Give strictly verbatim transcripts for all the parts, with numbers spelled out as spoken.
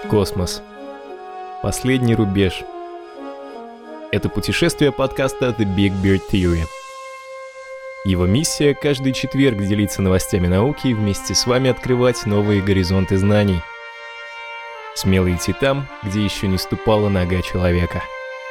Космос. Последний рубеж. Это путешествие подкаста The Big Bird Theory. Его миссия — каждый четверг делиться новостями науки и вместе с вами открывать новые горизонты знаний. Смело идти там, где еще не ступала нога человека.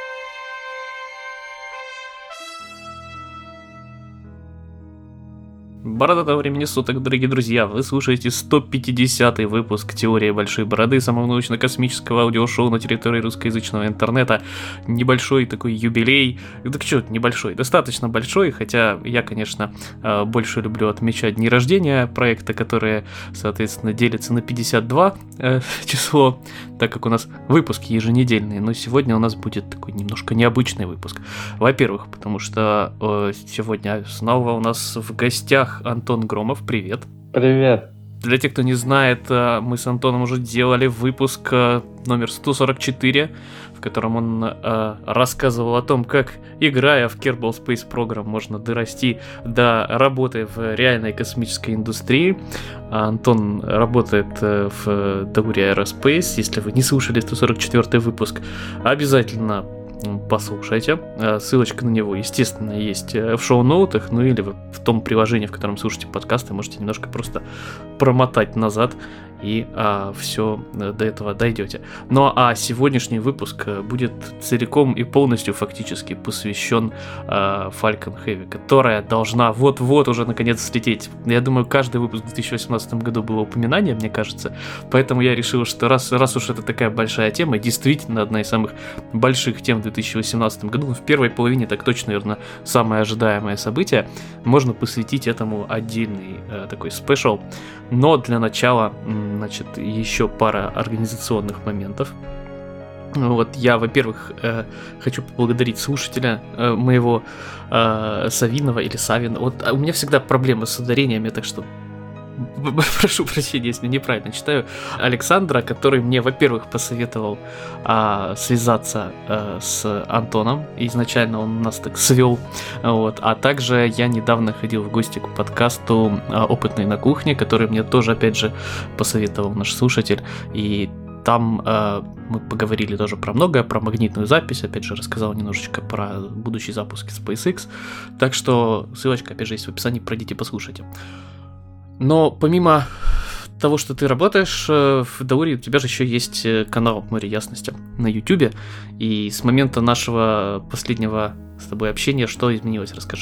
Бородатого времени суток, дорогие друзья, вы слушаете сто пятидесятый выпуск «Теории Большой Бороды», самого научно-космического аудиошоу на территории русскоязычного интернета. Небольшой такой юбилей, так что, небольшой, достаточно большой, хотя я, конечно, больше люблю отмечать дни рождения проекта, которые, соответственно, делятся на пятьдесят два э, число, так как у нас выпуски еженедельные, но сегодня у нас будет такой немножко необычный выпуск. Во-первых, потому что э, сегодня снова у нас в гостях Антон Громов, привет. Привет. Для тех, кто не знает, мы с Антоном уже делали выпуск номер сто сорок четыре, в котором он э, рассказывал о том, как, играя в Kerbal Space Program, можно дорасти до работы в реальной космической индустрии. Антон работает э, в Dauri Aerospace. Если вы не слушали сто сорок четвёртый выпуск, обязательно послушайте. Ссылочка на него, естественно, есть в шоу-ноутах, ну или в том приложении, в котором слушаете подкасты, можете немножко просто промотать назад, и а, все до этого дойдете. Ну а сегодняшний выпуск будет целиком и полностью фактически посвящен а, Falcon Heavy, которая должна вот-вот уже наконец слететь. Я думаю, каждый выпуск в две тысячи восемнадцатом году было упоминание, мне кажется, поэтому я решил, что раз, раз уж это такая большая тема, действительно одна из самых больших тем в две тысячи восемнадцатом году, в первой половине так точно, наверное, самое ожидаемое событие, можно посвятить этому отдельный э, такой спешл. Но для начала, значит, еще пара организационных моментов. Вот я, во-первых, э, хочу поблагодарить слушателя э, моего э, Савинова или Савина. Вот у меня всегда проблемы с ударениями, так что прошу прощения, если неправильно читаю. Александра, который мне, во-первых, посоветовал а, связаться а, с Антоном. Изначально он нас так свел. Вот. А также я недавно ходил в гости к подкасту а, «Опытный на кухне», который мне тоже, опять же, посоветовал наш слушатель. И там э, мы поговорили тоже про многое, про магнитную запись, опять же, рассказал немножечко про будущий запуск SpaceX. Так что ссылочка, опять же, есть в описании, пройдите, послушайте. Но помимо того, что ты работаешь в Dauri, у тебя же еще есть канал «Море ясности» на YouTube. И с момента нашего последнего с тобой общения, что изменилось? Расскажи.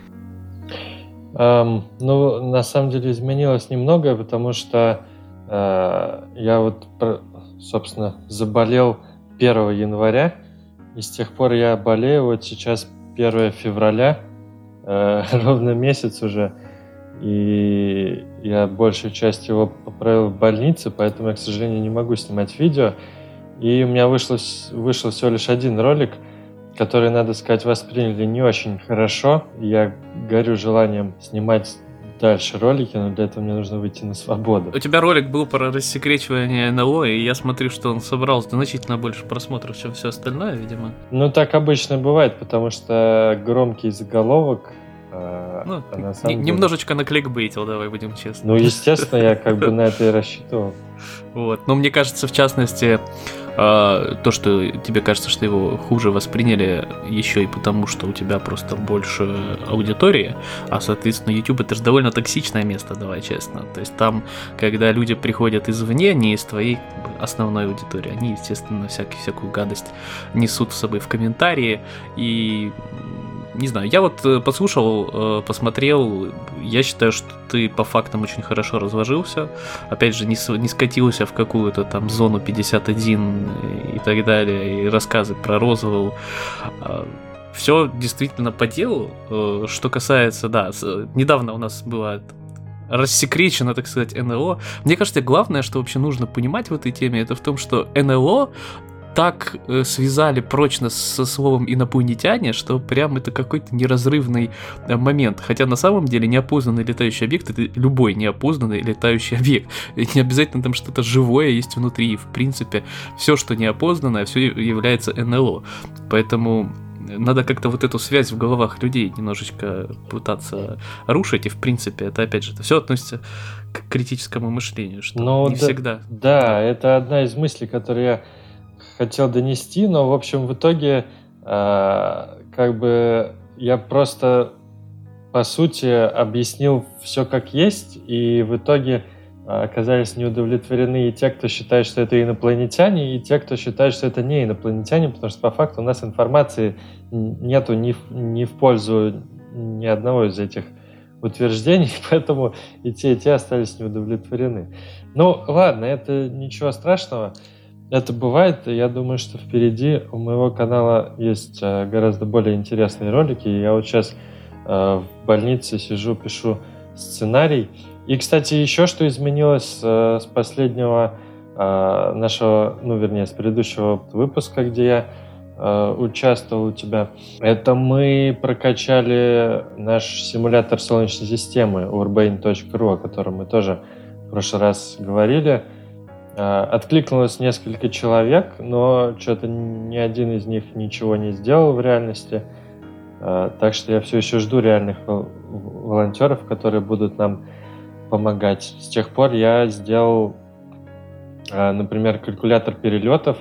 Um, ну, на самом деле изменилось немного, потому что uh, я вот, собственно, заболел первого января, и с тех пор я болею, вот сейчас первого февраля, uh, ровно месяц уже. И я большую часть его поправил в больнице, поэтому я, к сожалению, не могу снимать видео. И у меня вышло, вышел всего лишь один ролик, который, надо сказать, восприняли не очень хорошо. Я горю желанием снимать дальше ролики, но для этого мне нужно выйти на свободу. У тебя ролик был про рассекречивание эн эл о, и я смотрю, что он собрал значительно больше просмотров, чем все остальное, видимо. Ну, так обычно бывает, потому что громкий заголовок. Ну, а на самом н- деле... немножечко накликбейтил, давай будем честны. Ну, естественно, я как бы на это и рассчитывал. Вот, но мне кажется, в частности, то, что тебе кажется, что его хуже восприняли, еще и потому, что у тебя просто больше аудитории, а, соответственно, YouTube — это же довольно токсичное место, давай честно. То есть там, когда люди приходят извне, не из твоей основной аудитории, они, естественно, всякую, всякую гадость несут с собой в комментарии, и... Не знаю, я вот послушал, посмотрел, я считаю, что ты по фактам очень хорошо разложился, опять же, не, не скатился в какую-то там зону пятьдесят один и так далее, и рассказы про Розуэлл. Все действительно по делу. Что касается, да, недавно у нас была рассекречено, так сказать, эн эл о. Мне кажется, главное, что вообще нужно понимать в этой теме, это в том, что эн эл о так э, связали прочно со словом инопланетяне, что прям это какой-то неразрывный э, момент. Хотя на самом деле неопознанный летающий объект — это любой неопознанный летающий объект. И не обязательно там что-то живое есть внутри. В принципе, все, что неопознанное, все является эн эл о. Поэтому надо как-то вот эту связь в головах людей немножечко пытаться рушить, и в принципе это, опять же, это все относится к критическому мышлению, что Ну, не да, всегда. Да, да, это одна из мыслей, которую я хотел донести, но, в общем, в итоге э, как бы я просто, по сути, объяснил все как есть, и в итоге оказались неудовлетворены и те, кто считает, что это инопланетяне, и те, кто считает, что это не инопланетяне, потому что по факту у нас информации нету ни в, ни в пользу ни одного из этих утверждений, поэтому и те, и те остались неудовлетворены. Ну, ладно, это ничего страшного. Это бывает, и я думаю, что впереди у моего канала есть гораздо более интересные ролики. Я вот сейчас в больнице сижу, пишу сценарий. И, кстати, еще что изменилось с последнего нашего, ну, вернее, с предыдущего выпуска, где я участвовал у тебя, это мы прокачали наш симулятор Солнечной системы urbane точка ру, о котором мы тоже в прошлый раз говорили. Откликнулось несколько человек, но что-то ни один из них ничего не сделал в реальности. Так что я все еще жду реальных волонтеров, которые будут нам помогать. С тех пор я сделал, например, калькулятор перелетов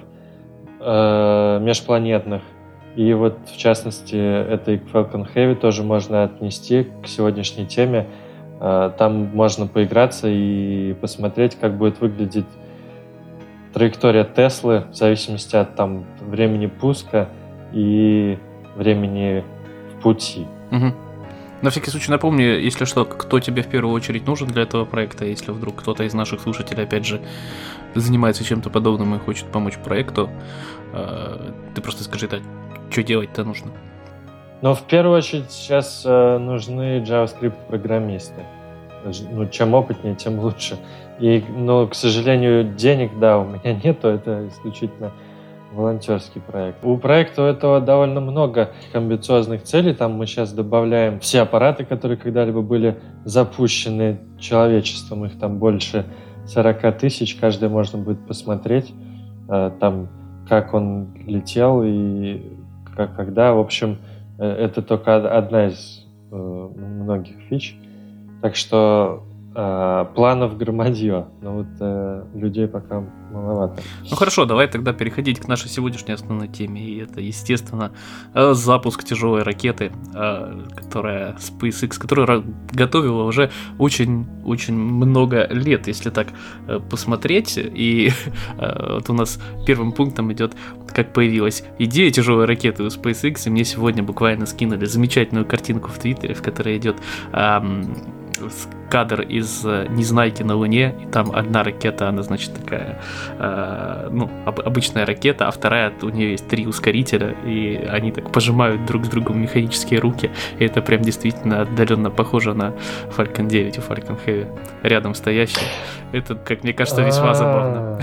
межпланетных. И вот, в частности, это и к Falcon Heavy тоже можно отнести к сегодняшней теме. Там можно поиграться и посмотреть, как будет выглядеть траектория Теслы в зависимости от там, времени пуска и времени в пути. Угу. На всякий случай напомню, если что, кто тебе в первую очередь нужен для этого проекта, если вдруг кто-то из наших слушателей, опять же, занимается чем-то подобным и хочет помочь проекту, э, ты просто скажи, да, что делать-то нужно. Но в первую очередь сейчас э, нужны JavaScript-программисты. Ну, чем опытнее, тем лучше. И, ну, к сожалению, денег, да, у меня нету, это исключительно волонтерский проект. У проекта этого довольно много амбициозных целей. Там мы сейчас добавляем все аппараты, которые когда-либо были запущены человечеством. Их там больше сорок тысяч. Каждый можно будет посмотреть, там, как он летел и как, когда. В общем, это только одна из многих фич. Так что э, планов громадье, но вот э, людей пока маловато. Ну хорошо, давай тогда переходить к нашей сегодняшней основной теме. И это, естественно, запуск тяжелой ракеты, которая SpaceX, которая готовила уже очень-очень много лет, если так посмотреть. И вот у нас первым пунктом идет, как появилась идея тяжелой ракеты у SpaceX, и мне сегодня буквально скинули замечательную картинку в Твиттере, в которой идет эм, кадр из Незнайки на Луне, и там одна ракета, она, значит, такая, э, ну, об, обычная ракета, а вторая, у нее есть три ускорителя, и они так пожимают друг с другом механические руки, и это прям действительно отдаленно похоже на Falcon девять и Falcon Heavy, рядом стоящие. Это, как мне кажется, весьма забавно.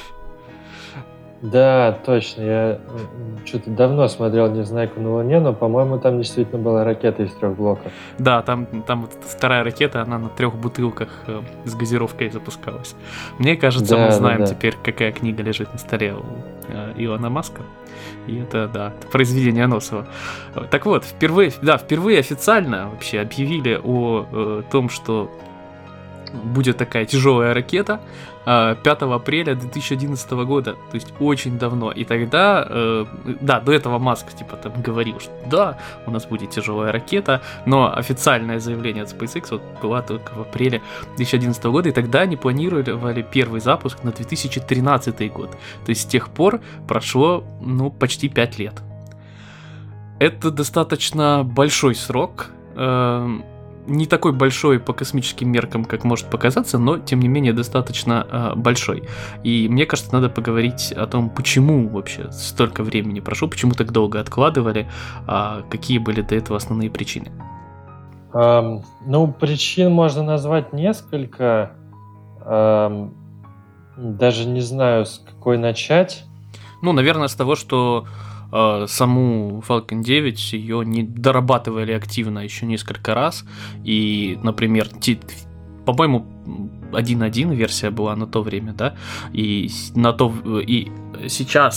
Да, точно. Я что-то давно смотрел «Незнайку на Луне», но, по-моему, там действительно была ракета из трех блоков. Да, там, там вот вторая ракета, она на трех бутылках э, с газировкой запускалась. Мне кажется, да, мы знаем да, да. теперь, какая книга лежит на столе у э, Илона Маска. И это, да, это произведение Носова. Так вот, впервые, да, впервые официально вообще объявили о э, том, что будет такая тяжелая ракета пятого апреля две тысячи одиннадцатого года, то есть очень давно. И тогда, э, да, до этого Маск типа там говорил, что да, у нас будет тяжелая ракета, но официальное заявление от SpaceX вот было только в апреле две тысячи одиннадцатого года, и тогда они планировали первый запуск на две тысячи тринадцатый год. То есть с тех пор прошло, ну, почти пять лет. Это достаточно большой срок, э, не такой большой по космическим меркам, как может показаться, но, тем не менее, достаточно э, большой. И мне кажется, надо поговорить о том, почему вообще столько времени прошло, почему так долго откладывали, а какие были до этого основные причины. Um, ну, причин можно назвать несколько. Um, даже не знаю, с какой начать. Ну, наверное, с того, что саму Falcon девять ее не дорабатывали активно еще несколько раз, и, например, ти, по-моему, один точка один версия была на то время, да, и на то и сейчас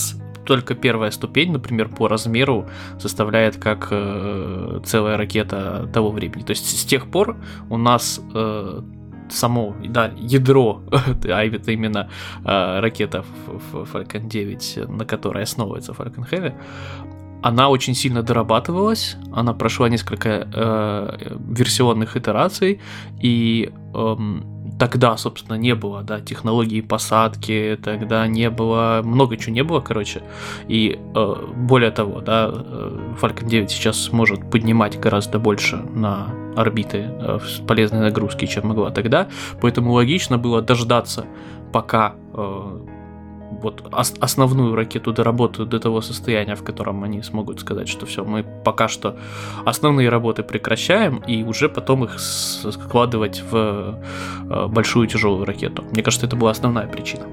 только первая ступень, например, по размеру составляет как э, целая ракета того времени. То есть с тех пор у нас э, само, да, ядро, а это именно э, ракета Falcon девять, на которой основывается Falcon Heavy, она очень сильно дорабатывалась, она прошла несколько э, версионных итераций, и э, тогда, собственно, не было, да, технологии посадки, тогда не было, много чего не было, короче, и э, более того, да, Falcon девять сейчас может поднимать гораздо больше на орбиты э, с полезной нагрузки, чем могла тогда, поэтому логично было дождаться, пока э, вот ос- основную ракету доработают до того состояния, в котором они смогут сказать, что все, мы пока что основные работы прекращаем, и уже потом их складывать в э, большую тяжелую ракету. Мне кажется, это была основная причина.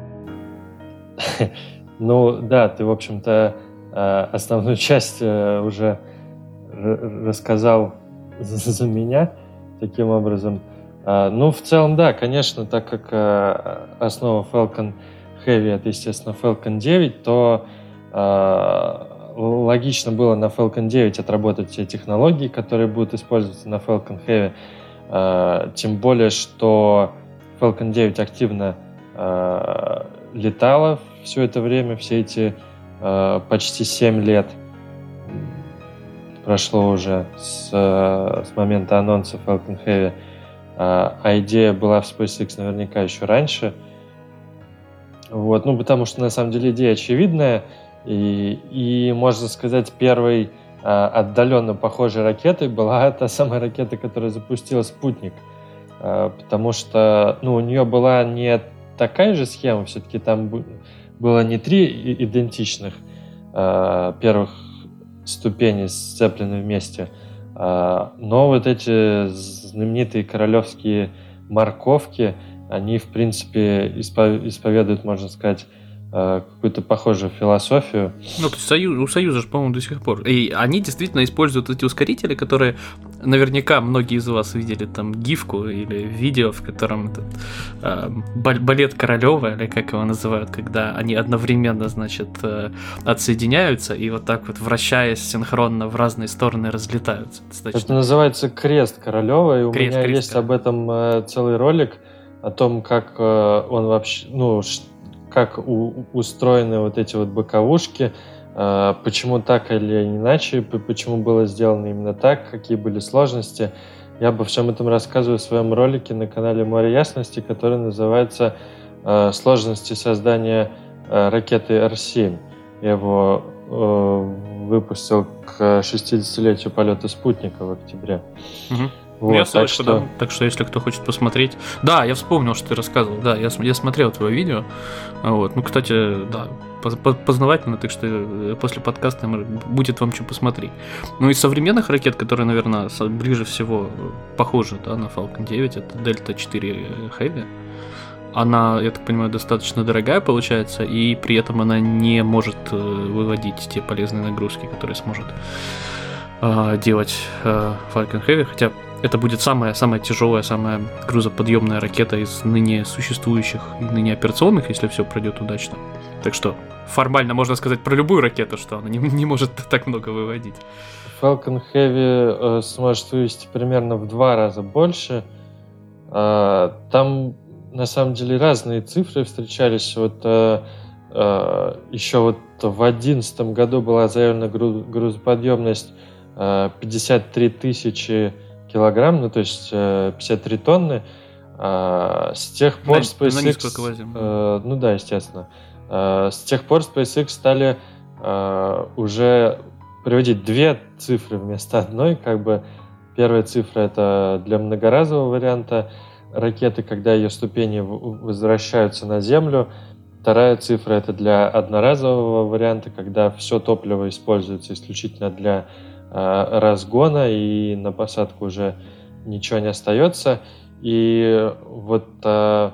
Ну да, ты, в общем-то, основную часть уже рассказал за меня таким образом. Ну, в целом, да, конечно, так как основа Falcon Heavy — это, естественно, Falcon девять, то э, логично было на Falcon девять отработать все технологии, которые будут использоваться на Falcon Heavy. Э, тем более, что Falcon девять активно э, летала все это время, все эти э, почти семь лет прошло уже с, с момента анонса Falcon Heavy. Э, а идея была в SpaceX наверняка еще раньше. Вот, ну, потому что, на самом деле, идея очевидная, и, и можно сказать, первой а, отдаленно похожей ракетой была та самая ракета, которая запустила спутник, а, потому что, ну, у нее была не такая же схема, все-таки там было не три идентичных а, первых ступени, сцеплены вместе, а, но вот эти знаменитые королевские морковки, они, в принципе, исповедуют, можно сказать, какую-то похожую философию. Ну, то есть Союз, у Союза же, по-моему, до сих пор. И они действительно используют эти ускорители, которые наверняка многие из вас видели там гифку или видео, в котором этот э, балет Королева, или как его называют, когда они одновременно, значит, э, отсоединяются и вот так вот, вращаясь синхронно в разные стороны, разлетаются. Достаточно. Это называется крест Королева, и у крест, меня крест, есть да. об этом э, целый ролик, о том, как э, он вообще, ну, как у, устроены вот эти вот боковушки, э, почему так или иначе, почему было сделано именно так, какие были сложности. Я обо всем этом рассказываю в своем ролике на канале «Море ясности», который называется э, «Сложности создания э, ракеты эр семь». Я его э, выпустил к шестидесятилетию полета спутника в октябре. Угу. Вот, я так, что... что... так что, если кто хочет посмотреть... Да, я вспомнил, что ты рассказывал. Да, я, я смотрел твое видео. Вот. Ну, кстати, да, познавательно, так что после подкаста будет вам что посмотреть. Ну, из современных ракет, которые, наверное, ближе всего похожи, да, на Falcon девять, это Delta четыре Heavy. Она, я так понимаю, достаточно дорогая получается, и при этом она не может выводить те полезные нагрузки, которые сможет э, делать э, Falcon Heavy, хотя это будет самая, самая тяжелая, самая грузоподъемная ракета из ныне существующих и ныне операционных, если все пройдет удачно. Так что формально можно сказать про любую ракету, что она не, не может так много выводить. Falcon Heavy э, сможет вывести примерно в два раза больше. Э, там на самом деле разные цифры встречались. Вот э, э, еще вот в две тысячи одиннадцатом году была заявлена груз, грузоподъемность э, пятьдесят три тысячи килограмм, ну то есть э, пятьдесят три тонны. Э, с тех пор на, SpaceX... На э, ну да, естественно. Э, с тех пор SpaceX стали э, уже приводить две цифры вместо одной. Как бы первая цифра — это для многоразового варианта ракеты, когда ее ступени возвращаются на Землю. Вторая цифра — это для одноразового варианта, когда все топливо используется исключительно для э, разгона, и на посадку уже ничего не остается. И вот э,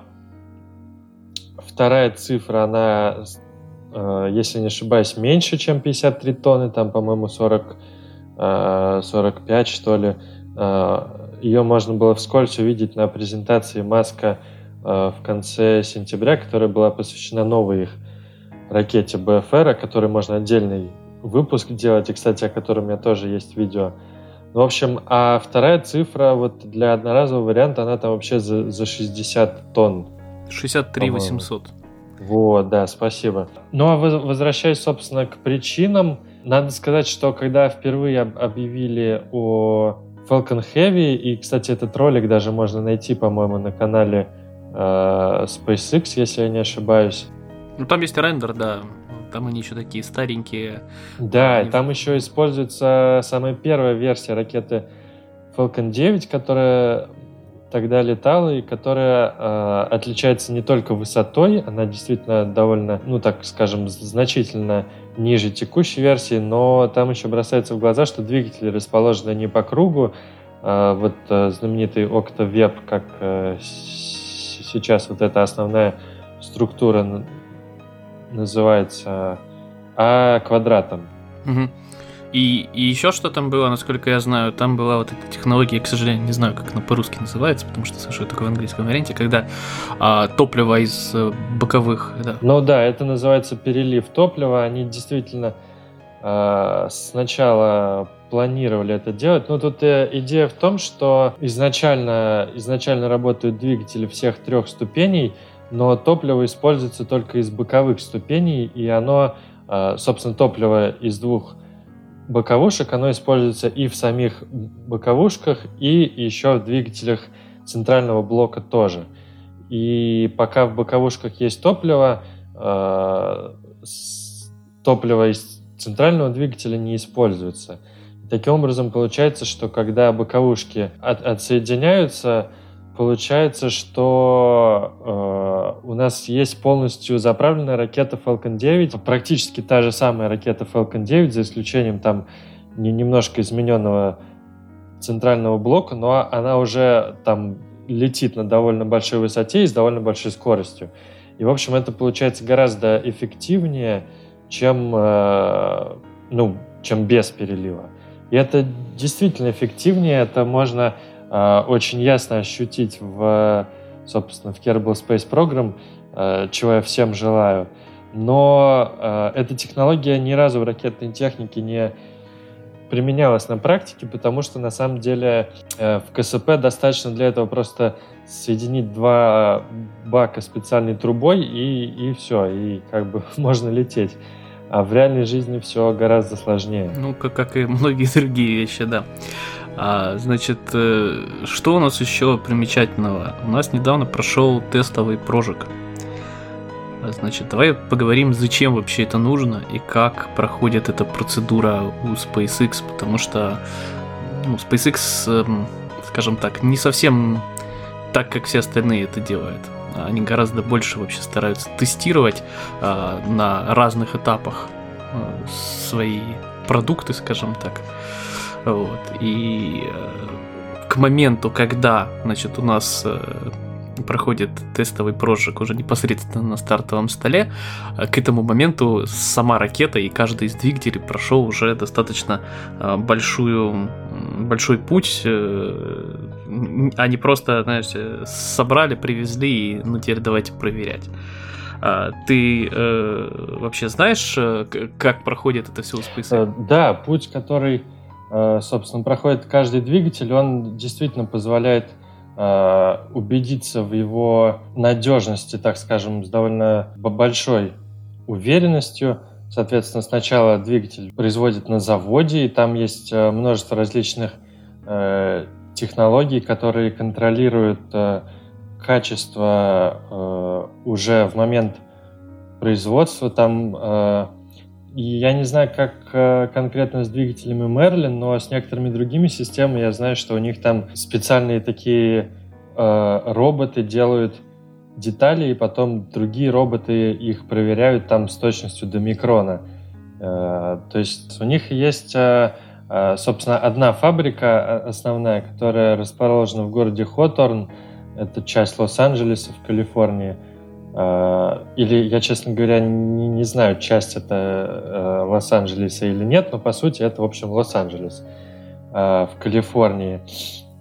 вторая цифра, она, э, если не ошибаюсь, меньше, чем пятьдесят три тонны, там, по-моему, сорок, э, сорок пять, что ли. Э, Ее можно было вскользь увидеть на презентации Маска э, в конце сентября, которая была посвящена новой их ракете бэ эф эр, о которой можно отдельный выпуск делать, и, кстати, о котором у меня тоже есть видео. В общем, а вторая цифра вот для одноразового варианта, она там вообще за, за шестьдесят тонн. шестьдесят три восемьсот. Вот, да, спасибо. Ну, а возвращаясь, собственно, к причинам, надо сказать, что когда впервые объявили о Falcon Heavy, и, кстати, этот ролик даже можно найти, по-моему, на канале э, SpaceX, если я не ошибаюсь. Ну, там есть рендер, да. Там они еще такие старенькие. Да, они... и там еще используется самая первая версия ракеты Falcon девять, которая тогда летала и которая э, отличается не только высотой, она действительно довольно, ну так скажем, значительно ниже текущей версии, но там еще бросается в глаза, что двигатели расположены не по кругу, э, вот э, знаменитый OctaVeb, как э, с- сейчас вот эта основная структура называется, а квадратом. Угу. И, и еще что там было, насколько я знаю, там была вот эта технология, я, к сожалению, не знаю, как она по-русски называется, потому что слышу только в английском варианте, когда а, топливо из а, боковых... Да. Ну да, это называется перелив топлива. Они действительно а, сначала планировали это делать. Но тут э, идея в том, что изначально, изначально работают двигатели всех трех ступеней, но топливо используется только из боковых ступеней, и оно, а, собственно, топливо из двух боковушек, оно используется и в самих боковушках, и еще в двигателях центрального блока тоже. И пока в боковушках есть топливо, э, топливо из центрального двигателя не используется. Таким образом, получается, что когда боковушки от, отсоединяются, получается, что э, у нас есть полностью заправленная ракета Falcon девять, практически та же самая ракета Falcon девять, за исключением там не, немножко измененного центрального блока, но она уже там летит на довольно большой высоте и с довольно большой скоростью. И, в общем, это получается гораздо эффективнее, чем, э, ну, чем без перелива. И это действительно эффективнее, это можно э, очень ясно ощутить в, собственно, в Kerbal Space Program, э, чего я всем желаю. Но э, эта технология ни разу в ракетной технике не применялась на практике, потому что на самом деле э, в ка эс пэ достаточно для этого просто соединить два бака специальной трубой и, и все, и как бы можно лететь. А в реальной жизни все гораздо сложнее. Ну, как, как и многие другие вещи, да. А, значит, э, что у нас еще примечательного? У нас недавно прошел тестовый прожиг. Значит, давай поговорим, зачем вообще это нужно и как проходит эта процедура у SpaceX, потому что ну, SpaceX, э, скажем так, не совсем так, как все остальные это делают. Они гораздо больше вообще стараются тестировать э, на разных этапах э, свои продукты, скажем так. Вот. И э, к моменту, когда, значит, у нас э, проходит тестовый прожиг уже непосредственно на стартовом столе, э, к этому моменту сама ракета и каждый из двигателей прошел уже достаточно э, большую, большой путь. Э, Они просто, знаешь, собрали, привезли и ну теперь давайте проверять. А, ты э, вообще знаешь, как проходит это все у SpaceX? Да, путь, который, собственно, проходит каждый двигатель, он действительно позволяет убедиться в его надежности, так скажем, с довольно большой уверенностью. Соответственно, сначала двигатель производит на заводе, и там есть множество различных технологий, которые контролируют э, качество э, уже в момент производства. Там, э, и я не знаю, как э, конкретно с двигателями Merlin, но с некоторыми другими системами я знаю, что у них там специальные такие э, роботы делают детали, и потом другие роботы их проверяют там с точностью до микрона. Э, то есть у них есть... Э, Собственно, одна фабрика основная, которая расположена в городе Хоторн, это часть Лос-Анджелеса в Калифорнии. Или, я, честно говоря, не, не знаю, часть это Лос-Анджелеса или нет, но, по сути, это, в общем, Лос-Анджелес в Калифорнии.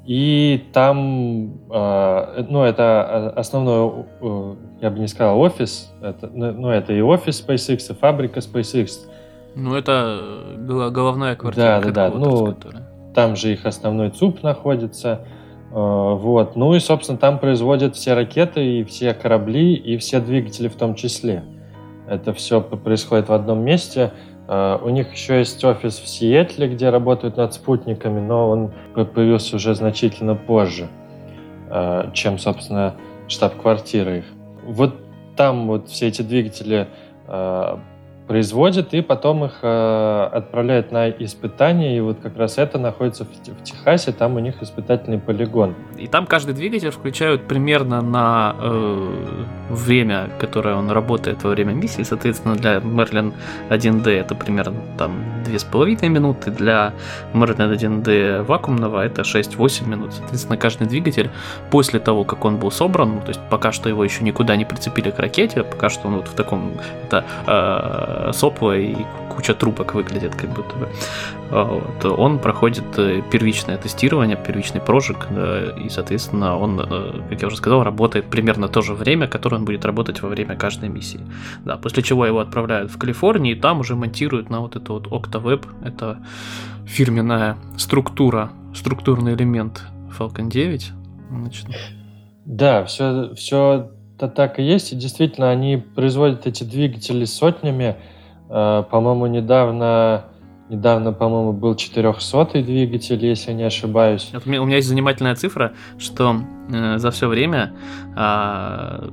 И там, э, ну, это основной, э, я бы не сказал, офис. Это, ну, это и офис SpaceX, и фабрика SpaceX. Ну, это головная квартира. Да, да, да. Ну, которая... там же их основной ЦУП находится. Э, вот. Ну и, собственно, там производят все ракеты, и все корабли, и все двигатели в том числе. Это все происходит в одном месте. Uh, у них еще есть офис в Сиэтле, где работают над спутниками, но он появился уже значительно позже, uh, чем, собственно, штаб-квартира их. Вот там вот все эти двигатели uh, производят, и потом их uh, отправляют на испытания, и вот как раз это находится в, в Техасе, там у них испытательный полигон. И там каждый двигатель включают примерно на э, время, которое он работает во время миссии. Соответственно, для Merlin один ди это примерно там две с половиной минуты, для Merlin один ди вакуумного это шесть-восемь минут. Соответственно, каждый двигатель после того, как он был собран, ну, то есть пока что его еще никуда не прицепили к ракете, пока что он вот в таком это, э, сопло и куча трубок выглядит как будто бы, вот, он проходит первичное тестирование, первичный прожиг, и, соответственно, он, как я уже сказал, работает примерно то же время, которое он будет работать во время каждой миссии. Да, после чего его отправляют в Калифорнию, и там уже монтируют на вот это вот Octaweb, это фирменная структура, структурный элемент Falcon девять. Значит. Да, все, все это так и есть, и действительно, они производят эти двигатели сотнями. По-моему, недавно, недавно, по-моему, был четырехсотый двигатель, если не ошибаюсь. Вот у, меня, у меня есть занимательная цифра, что э, за все время э,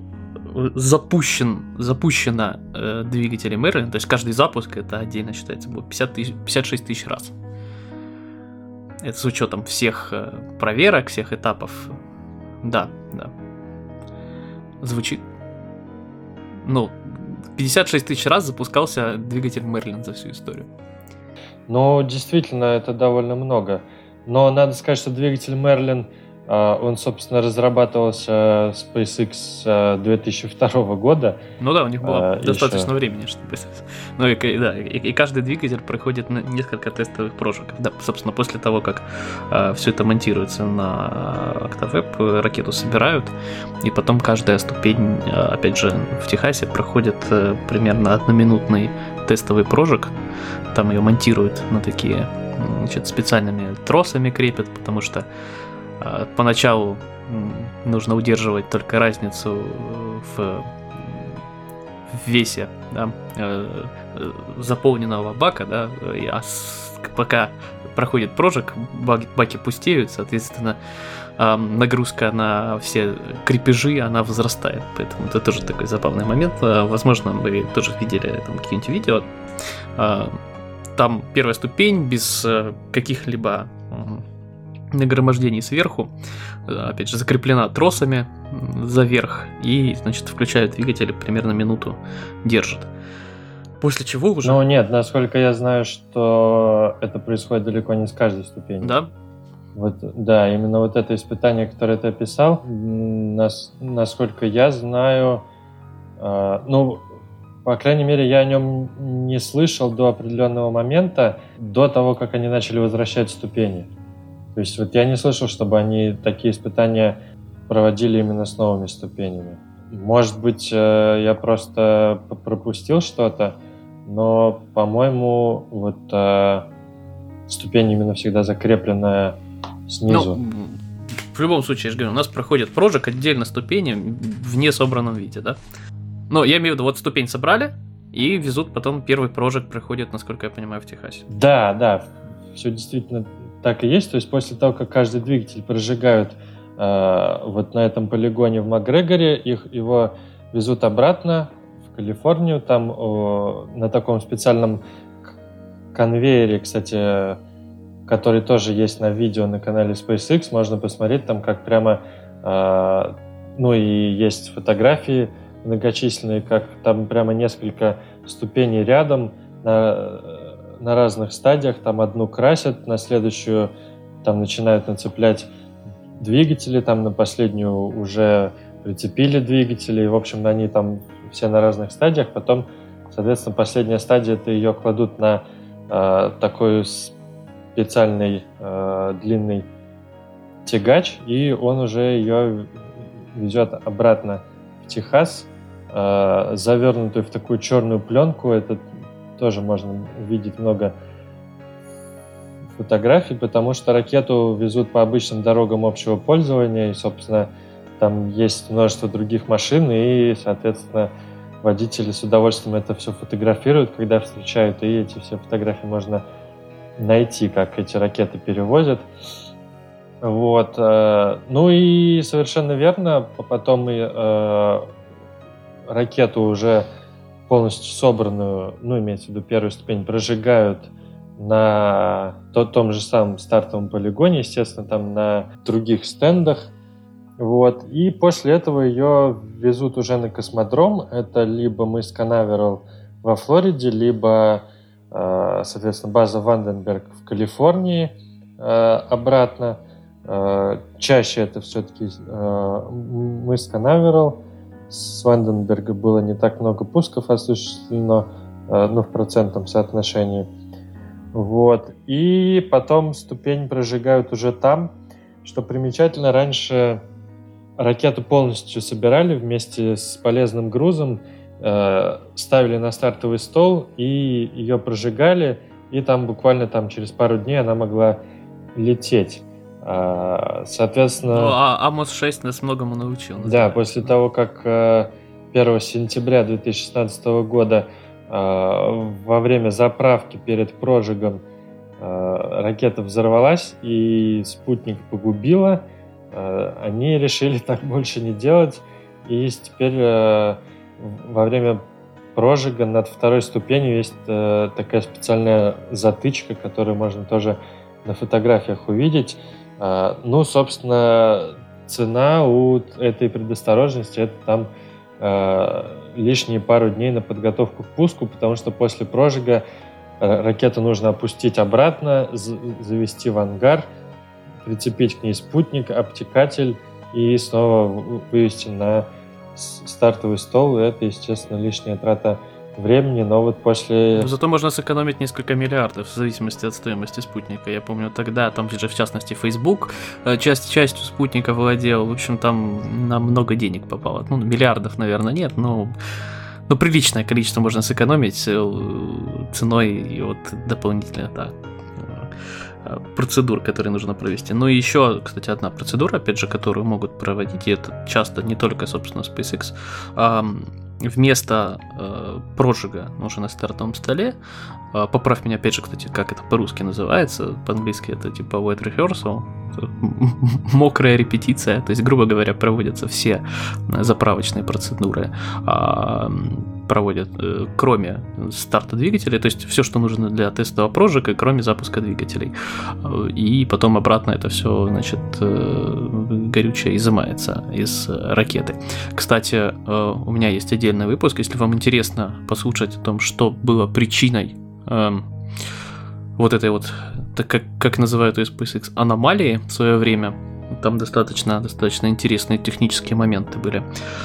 запущен, запущено э, двигателей Merlin, то есть каждый запуск, это отдельно считается, будет пятьдесят тысяч, пятьдесят шесть тысяч раз. Это с учетом всех э, проверок, всех этапов. Да, да. Звучит. Ну, пятьдесят шесть тысяч раз запускался двигатель Merlin за всю историю. Ну, действительно, это довольно много. Но надо сказать, что двигатель Merlin, он, собственно, разрабатывался SpaceX две тысячи второго года. Ну да, у них было а, достаточно еще... времени, чтобы... Ну и, да, и, и каждый двигатель проходит несколько тестовых прожигов. Да, собственно, после того, как а, все это монтируется на Octaweb, ракету собирают, и потом каждая ступень, опять же, в Техасе проходит а, примерно одноминутный тестовый прожиг. Там ее монтируют на такие, значит, специальными тросами крепят, потому что а, поначалу нужно удерживать только разницу в в весе, да, заполненного бака, да, а пока проходит прожиг, баки, баки пустеют, соответственно, нагрузка на все крепежи, она возрастает, поэтому это тоже такой забавный момент. Возможно, вы тоже видели там какие-нибудь видео. Там первая ступень без каких-либо нагромождений сверху, опять же, закреплена тросами за верх, и, значит, включают двигатель, примерно минуту держит. После чего уже... Ну нет, насколько я знаю, что это происходит далеко не с каждой ступени. Да? Вот, да, именно вот это испытание, которое ты описал, нас, насколько я знаю, э, ну, по крайней мере, я о нем не слышал до определенного момента, до того, как они начали возвращать ступени. То есть вот я не слышал, чтобы они такие испытания проводили именно с новыми ступенями. Может быть, я просто пропустил что-то, но, по-моему, вот э, ступень именно всегда закрепленная снизу. Ну, в любом случае, я же говорю, у нас проходит прожиг отдельно ступени в несобранном виде, да? Но я имею в виду, вот ступень собрали и везут потом первый прожиг проходит, насколько я понимаю, в Техасе. Да, да, все действительно так и есть. То есть после того, как каждый двигатель прожигают э, вот на этом полигоне в Макгрегоре, их, его везут обратно в Калифорнию. Там о, на таком специальном конвейере, кстати, который тоже есть на видео на канале SpaceX, можно посмотреть там, как прямо, э, ну и есть фотографии многочисленные, как там прямо несколько ступеней рядом на, на разных стадиях. Там одну красят, на следующую там начинают нацеплять двигатели, там на последнюю уже прицепили двигатели. И, в общем, они там все на разных стадиях. Потом, соответственно, последняя стадия, это ее кладут на э, такой специальный э, длинный тягач, и он уже ее везет обратно в Техас, э, завернутую в такую черную пленку. Это тоже можно увидеть много фотографий, потому что ракету везут по обычным дорогам общего пользования, и, собственно, там есть множество других машин, и, соответственно, водители с удовольствием это все фотографируют, когда встречают, и эти все фотографии можно найти, как эти ракеты перевозят. Вот. Ну и совершенно верно, потом и э, ракету уже полностью собранную, ну, имеется в виду первую ступень, прожигают на том же самом стартовом полигоне, естественно, там на других стендах. Вот. И после этого ее везут уже на космодром. Это либо мыс Канаверал во Флориде, либо, э, соответственно, база Ванденберг в Калифорнии э, обратно. Э, чаще это все-таки э, мыс Канаверал. С Ванденберга было не так много пусков осуществлено, э, ну, в процентном соотношении. Вот. И потом ступень прожигают уже там. Что примечательно, раньше ракету полностью собирали вместе с полезным грузом, э, ставили на стартовый стол и ее прожигали, и там буквально там, через пару дней она могла лететь. Э, соответственно... Ну, а Амос шесть нас многому научил. Да, после того, как э, первого сентября две тысячи шестнадцатого года э, во время заправки перед прожигом э, ракета взорвалась и спутник погубила, они решили так больше не делать, и теперь э, во время прожига над второй ступенью есть э, такая специальная затычка, которую можно тоже на фотографиях увидеть. Э, ну, собственно, цена у этой предосторожности — это там э, лишние пару дней на подготовку к пуску, потому что после прожига э, ракету нужно опустить обратно, з- завести в ангар, прицепить к ней спутник, обтекатель и снова вывести на стартовый стол. Это, естественно, лишняя трата времени, но вот после... Зато можно сэкономить несколько миллиардов в зависимости от стоимости спутника. Я помню тогда, там же в частности Facebook часть, частью спутника владел. В общем, там на много денег попало. Ну, миллиардов, наверное, нет, но... Но приличное количество можно сэкономить ценой и вот дополнительно так. Процедур, которые нужно провести. Ну и еще, кстати, одна процедура, опять же, которую могут проводить, и это часто не только, собственно, SpaceX, а вместо э, прожига уже на стартовом столе, э, поправь меня, опять же, кстати, как это по-русски называется, по-английски это типа wet rehearsal, мокрая репетиция, то есть, грубо говоря, проводятся все заправочные процедуры, э, проводят, э, кроме старта двигателей, то есть все, что нужно для тестового прожига, кроме запуска двигателей. И потом обратно это все, значит, э, горючее изымается из ракеты. Кстати, э, у меня есть отдельный выпуск, если вам интересно послушать о том, что было причиной э, вот этой вот, так как, как называют ее SpaceX, аномалии в свое время. Там достаточно, достаточно интересные технические моменты были.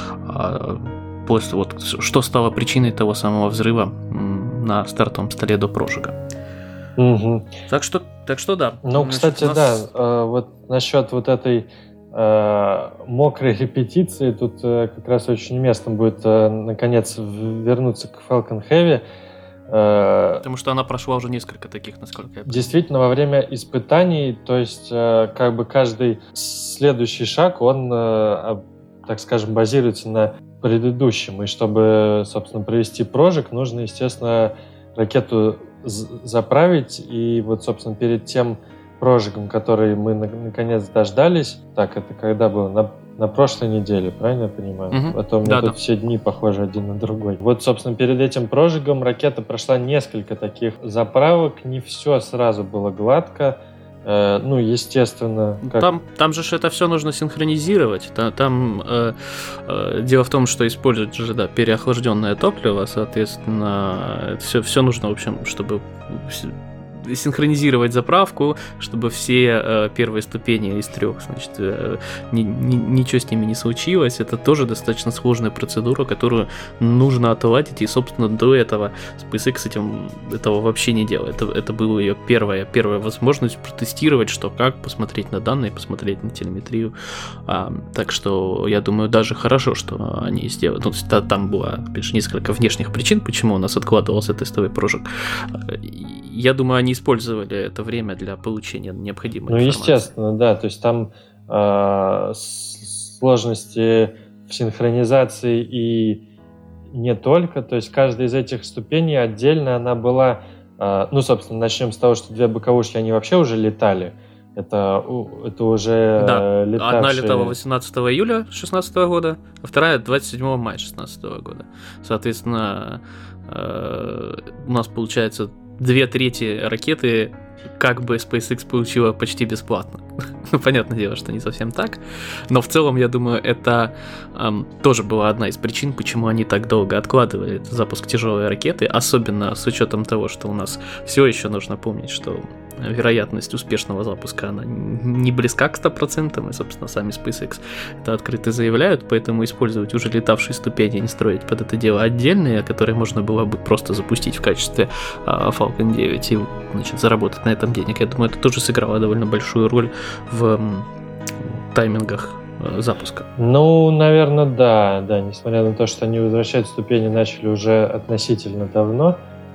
После, вот, что стало причиной того самого взрыва на стартовом столе до прожига. Угу. Так что, так что да. Ну, Значит, кстати, нас... да, э, вот насчет вот этой э, мокрой репетиции, тут э, как раз очень уместно будет э, наконец вернуться к Falcon Heavy. Э, Потому что она прошла уже несколько таких, насколько я понимаю. Действительно, во время испытаний, то есть э, как бы каждый следующий шаг, он, э, так скажем, базируется на предыдущем. И чтобы, собственно, провести прожиг, нужно, естественно, ракету заправить. И вот, собственно, перед тем прожигом, который мы наконец дождались, так, это когда было? На, на прошлой неделе, правильно я понимаю? Угу. А то у меня да, тут да. все дни похожи один на другой. Вот, собственно, перед этим прожигом ракета прошла несколько таких заправок. Не все сразу было гладко. Э, ну, естественно... Как... Там, там же это все нужно синхронизировать. Там, там э, э, дело в том, что используют же, да, переохлажденное топливо, соответственно, все, все нужно, в общем, чтобы синхронизировать заправку, чтобы все э, первые ступени из трех, значит, э, ни, ни, ничего с ними не случилось. Это тоже достаточно сложная процедура, которую нужно отладить, и, собственно, до этого SpaceX этим, этого вообще не делал. Это, это была ее первая, первая возможность протестировать, что как, посмотреть на данные, посмотреть на телеметрию. А, так что, я думаю, даже хорошо, что они сделали. Ну, там было, опять же, несколько внешних причин, почему у нас откладывался тестовый прожиг. Я думаю, они использовали это время для получения необходимой ну, информации. Ну, естественно, да. То есть там э, сложности в синхронизации и не только. То есть каждая из этих ступеней отдельно она была... Э, ну, собственно, начнем с того, что две боковушки, они вообще уже летали. Это, это уже да. летавшие... Одна летала восемнадцатого июля две тысячи шестнадцатого года, а вторая двадцать седьмого мая две тысячи шестнадцатого года. Соответственно, э, у нас получается две трети ракеты как бы SpaceX получила почти бесплатно. Ну, понятное дело, что не совсем так, но в целом, я думаю, это эм, тоже была одна из причин, почему они так долго откладывали запуск тяжелой ракеты, особенно с учетом того, что у нас все еще нужно помнить, что вероятность успешного запуска, она не близка к ста процентам, и, собственно, сами SpaceX это открыто заявляют, поэтому использовать уже летавшие ступени, не строить под это дело отдельные, которые можно было бы просто запустить в качестве э, Falcon девять и, значит, заработать на этом денег. Я думаю, это тоже сыграло довольно большую роль в м, таймингах э, запуска. Ну, наверное, да, да, несмотря на то, что они возвращать ступени начали уже относительно давно,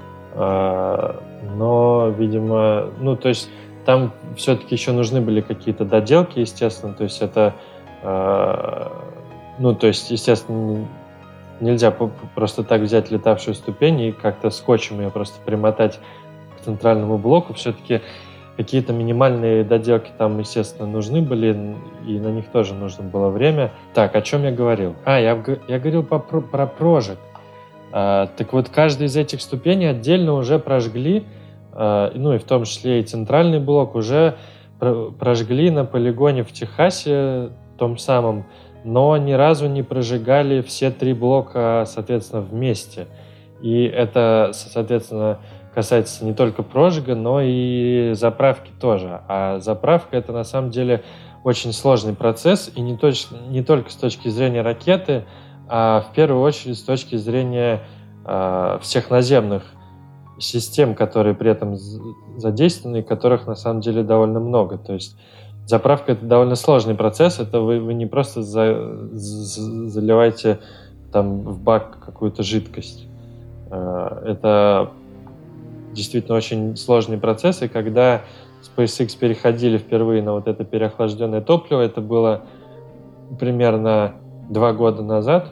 э, но, видимо, ну, то есть там все-таки еще нужны были какие-то доделки, естественно, то есть это, э, ну, то есть, естественно, нельзя просто так взять летавшую ступень и как-то скотчем ее просто примотать к центральному блоку, все-таки какие-то минимальные доделки там, естественно, нужны были, и на них тоже нужно было время. Так, о чем я говорил? А, я, я говорил про, про прожиг. А, так вот, каждый из этих ступеней отдельно уже прожгли, а, ну и в том числе и центральный блок уже про, прожгли на полигоне в Техасе, том самом, но ни разу не прожигали все три блока, соответственно, вместе. И это, соответственно, касается не только прожига, но и заправки тоже. А заправка — это на самом деле очень сложный процесс, и не, точно, не только с точки зрения ракеты, а в первую очередь с точки зрения э, всех наземных систем, которые при этом задействованы, которых на самом деле довольно много. То есть заправка — это довольно сложный процесс, это вы, вы не просто за, за, заливаете там в бак какую-то жидкость. Э, это действительно очень сложный процесс, и когда SpaceX переходили впервые на вот это переохлажденное топливо, это было примерно два года назад,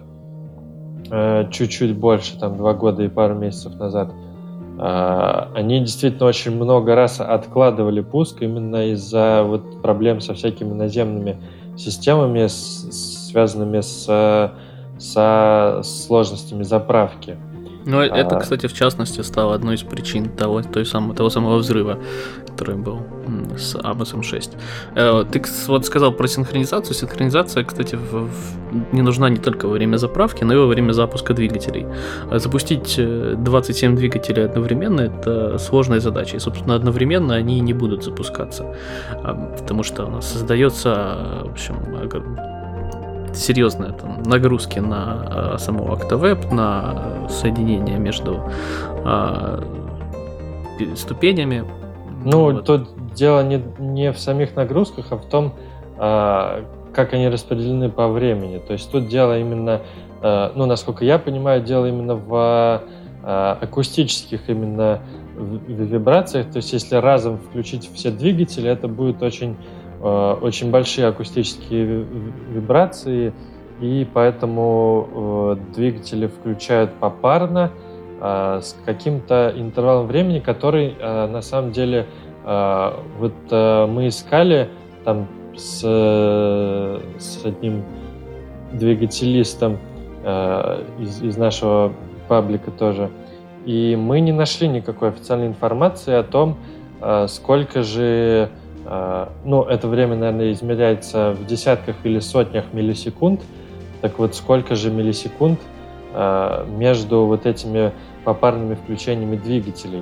э, чуть-чуть больше, там два года и пару месяцев назад, э, они действительно очень много раз откладывали пуск именно из-за вот проблем со всякими наземными системами, с, связанными с, со сложностями заправки. Ну, это, кстати, в частности, стало одной из причин того, той самого, того самого взрыва, который был с Амос эм шесть. Ты вот сказал про синхронизацию. Синхронизация, кстати, в, в, не нужна не только во время заправки, но и во время запуска двигателей. Запустить двадцать семь двигателей одновременно — это сложная задача, и, собственно, одновременно они не будут запускаться, потому что у нас создается, в общем, серьезные там нагрузки на э, саму Octaweb, на соединение между э, ступенями. Ну, вот. Тут дело не, не в самих нагрузках, а в том, э, как они распределены по времени. То есть тут дело именно, э, ну, насколько я понимаю, дело именно в э, акустических именно вибрациях. То есть если разом включить все двигатели, это будет очень очень большие акустические вибрации, и поэтому э, двигатели включают попарно э, с каким-то интервалом времени, который э, на самом деле э, вот э, мы искали там с, э, с одним двигателистом э, из, из нашего паблика тоже, и мы не нашли никакой официальной информации о том, э, сколько же ну, это время, наверное, измеряется в десятках или сотнях миллисекунд. Так вот, сколько же миллисекунд между вот этими попарными включениями двигателей?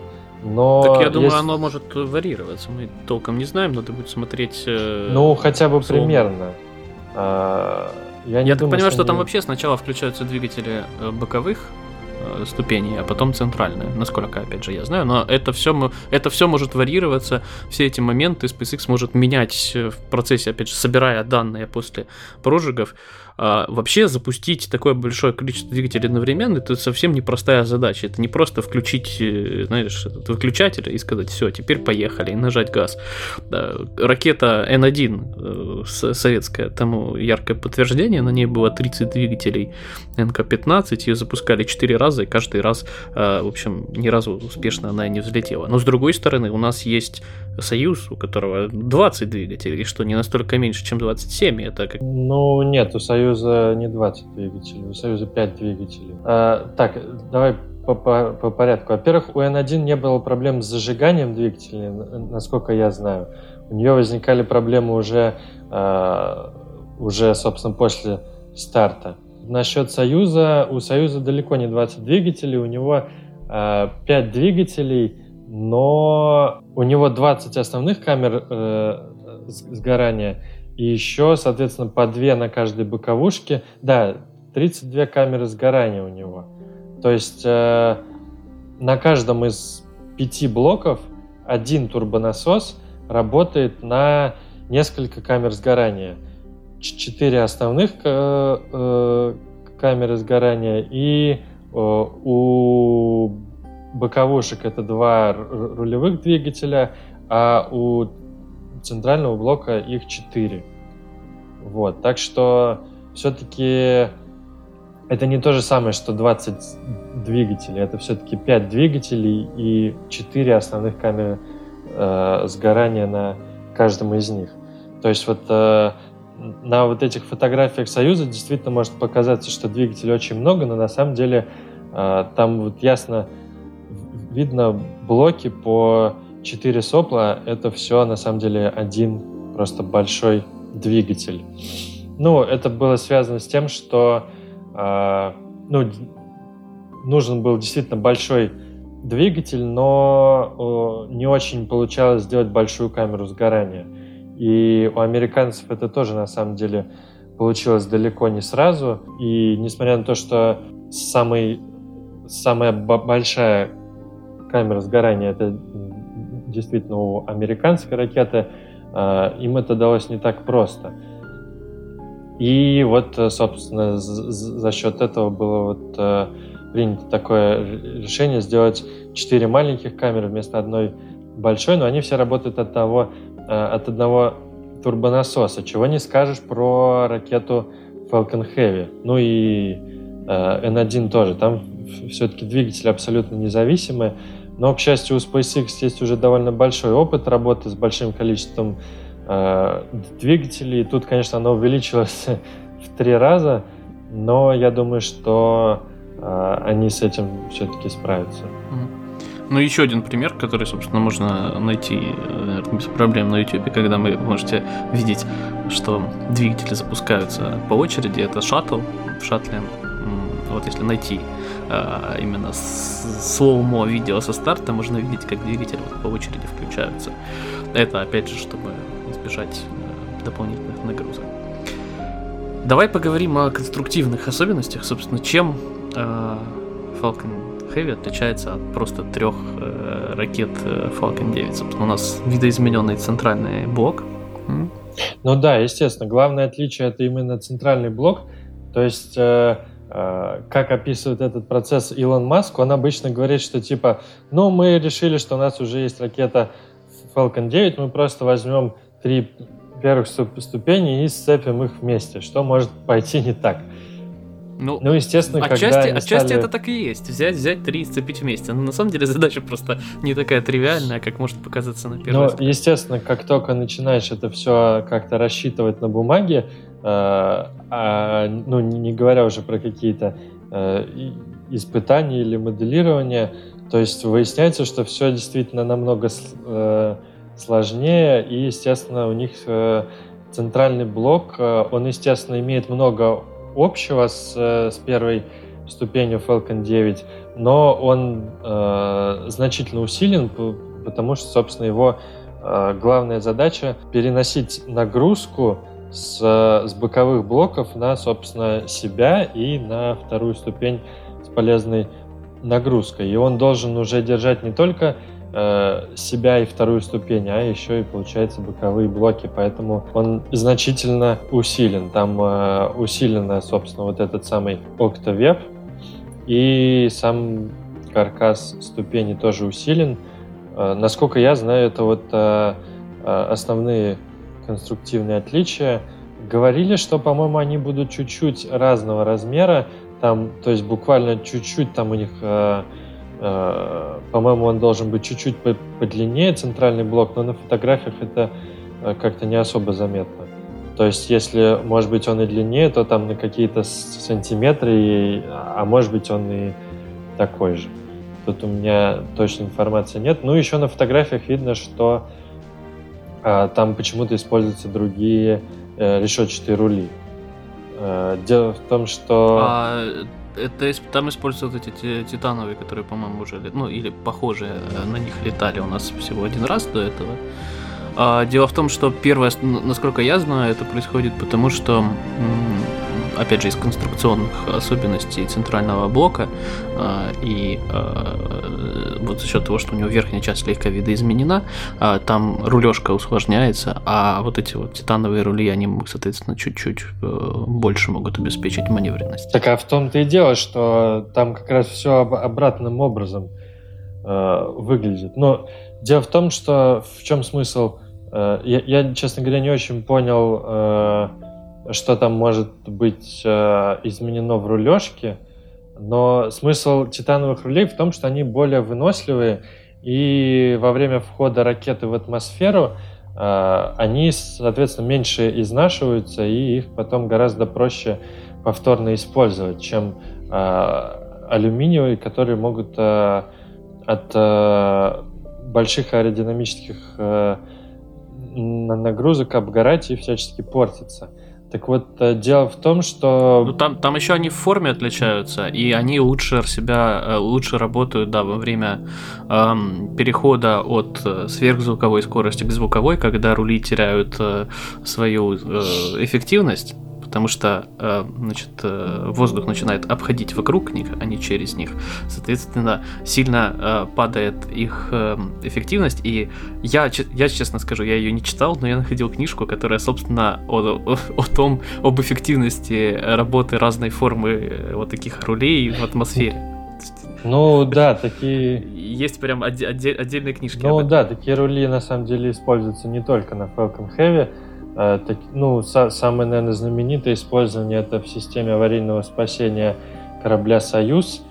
Но так я думаю, есть... оно может варьироваться. Мы толком не знаем, надо будет смотреть. Э, ну, хотя бы словно. примерно. А, я я не так думаю, понимаю, что, что они... там вообще сначала включаются двигатели боковых ступеней, а потом центральные, насколько, опять же, я знаю, но это все, это все может варьироваться, все эти моменты SpaceX может менять в процессе, опять же, собирая данные после прожигов. А вообще запустить такое большое количество двигателей одновременно — это совсем непростая задача. Это не просто включить, знаешь, этот выключатель и сказать: все, теперь поехали, и нажать газ. Ракета эн один советская, тому яркое подтверждение, на ней было тридцать двигателей эн ка пятнадцать, ее запускали четыре раза, и каждый раз, в общем, ни разу успешно она не взлетела. Но с другой стороны, у нас есть Союз, у которого двадцать двигателей, что не настолько меньше, чем двадцать семь. Это как... Ну, нет, у Союза не двадцать двигателей, у Союза пять двигателей. А, так, давай по, по, по порядку. Во-первых, у эн один не было проблем с зажиганием двигателей, насколько я знаю. У нее возникали проблемы уже, а, уже, собственно, после старта. Насчет Союза, у Союза далеко не двадцать двигателей, у него а, пять двигателей, но у него двадцать основных камер э, сгорания, и еще, соответственно, по две на каждой боковушке. Да, тридцать две камеры сгорания у него. То есть э, на каждом из пяти блоков один турбонасос работает на несколько камер сгорания. Четыре основных э, э, камеры сгорания, и э, у боковушек это два рулевых двигателя, а у центрального блока их четыре. Вот, так что все-таки это не то же самое, что двадцать двигателей, это все-таки пять двигателей и четыре основных камеры э, сгорания на каждом из них. То есть вот э, на вот этих фотографиях Союза действительно может показаться, что двигателей очень много, но на самом деле э, там вот ясно видно блоки по четыре сопла, это все на самом деле один просто большой двигатель. Ну, это было связано с тем, что э, ну, нужен был действительно большой двигатель, но э, не очень получалось сделать большую камеру сгорания. И у американцев это тоже на самом деле получилось далеко не сразу. И несмотря на то, что самый, самая большая камера сгорания — это действительно у американской ракеты, им это далось не так просто. И вот, собственно, за счет этого было вот принято такое решение сделать четыре маленьких камеры вместо одной большой, но они все работают от того, от одного турбонасоса, чего не скажешь про ракету Falcon Heavy. Ну и эн один тоже. Там все-таки двигатели абсолютно независимые. Но, к счастью, у SpaceX есть уже довольно большой опыт работы с большим количеством э, двигателей. Тут, конечно, оно увеличилось в три раза, но я думаю, что э, они с этим все-таки справятся. Ну, еще один пример, который, собственно, можно найти, наверное, без проблем на YouTube, когда вы можете видеть, что двигатели запускаются по очереди. Это шаттл. В шаттле, вот если найти а, именно слоумо видео со старта, можно видеть, как двигатели вот по очереди включаются. Это, опять же, чтобы избежать а, дополнительных нагрузок. Давай поговорим о конструктивных особенностях. Собственно, чем а, Falcon Heavy отличается от просто трех э, ракет Falcon девять. Собственно, у нас видоизмененный центральный блок. Mm. Ну да, естественно. Главное отличие — это именно центральный блок. То есть, э, э, как описывает этот процесс Илон Маск, он обычно говорит, что типа, ну, мы решили, что у нас уже есть ракета Falcon девять, мы просто возьмем три первых ступени и сцепим их вместе. Что может пойти не так? Ну, ну, естественно, отчасти, когда они отчасти стали... это так и есть. Взять, взять три и сцепить вместе. Но на самом деле задача просто не такая тривиальная, как может показаться на первый взгляд. Ну, естественно, как только начинаешь это все как-то рассчитывать на бумаге, э, а, ну, не говоря уже про какие-то э, испытания или моделирование, то есть выясняется, что все действительно намного э, сложнее, и, естественно, у них э, центральный блок, э, он, естественно, имеет много общего с, с первой ступенью Falcon девять, но он э, значительно усилен, потому что, собственно, его э, главная задача переносить нагрузку с, с боковых блоков на, собственно, себя и на вторую ступень с полезной нагрузкой. И он должен уже держать не только э, себя и вторую ступень, а еще и, получается, боковые блоки. Поэтому он значительно усилен. Там э, усилено, собственно, вот этот самый OctaWeb. И сам каркас ступени тоже усилен. Э, насколько я знаю, это вот э, основные конструктивные отличия. Говорили, что, по-моему, они будут чуть-чуть разного размера. Там, то есть буквально чуть-чуть там у них, э, э, по-моему, он должен быть чуть-чуть подлиннее, центральный блок, но на фотографиях это э, как-то не особо заметно. То есть если, может быть, он и длиннее, то там на какие-то сантиметры, и, а может быть, он и такой же. Тут у меня точной информации нет. Ну, еще на фотографиях видно, что э, там почему-то используются другие э, решетчатые рули. Дело в том, что... А, это, там используются вот эти титановые, которые, по-моему, уже... Ну, или похожие, на них летали у нас всего один раз до этого. А, дело в том, что первое, насколько я знаю, это происходит потому, что... Опять же, из конструкционных особенностей центрального блока и вот за счет того, что у него верхняя часть слегка видоизменена, там рулежка усложняется, а вот эти вот титановые рули, они, соответственно, чуть-чуть больше могут обеспечить маневренность. Так а в том-то и дело, что там как раз все обратным образом выглядит. Но дело в том, что в чем смысл? Я, я, честно говоря, не очень понял, что там может быть э, изменено в рулежке, но смысл титановых рулей в том, что они более выносливые, и во время входа ракеты в атмосферу э, они, соответственно, меньше изнашиваются, и их потом гораздо проще повторно использовать, чем э, алюминиевые, которые могут э, от э, больших аэродинамических э, нагрузок обгорать и всячески портиться. Так вот, дело в том, что... Ну, там, там еще они в форме отличаются, и они лучше себя, лучше работают, да, во время эм, перехода от сверхзвуковой скорости к звуковой, когда рули теряют э, свою э, эффективность, потому что э, значит, э, воздух начинает обходить вокруг них, а не через них. Соответственно, сильно э, падает их э, эффективность. И я, я, честно скажу, я ее не читал, но я находил книжку, которая, собственно, о, о, о том, об эффективности работы разной формы вот таких рулей в атмосфере. Ну да, такие... Есть прям отде- отде- отдельные книжки. Ну да, такие рули на самом деле используются не только на Falcon Heavy. Так, ну, са- самое, наверное, знаменитое использование это в системе аварийного спасения корабля «Союз».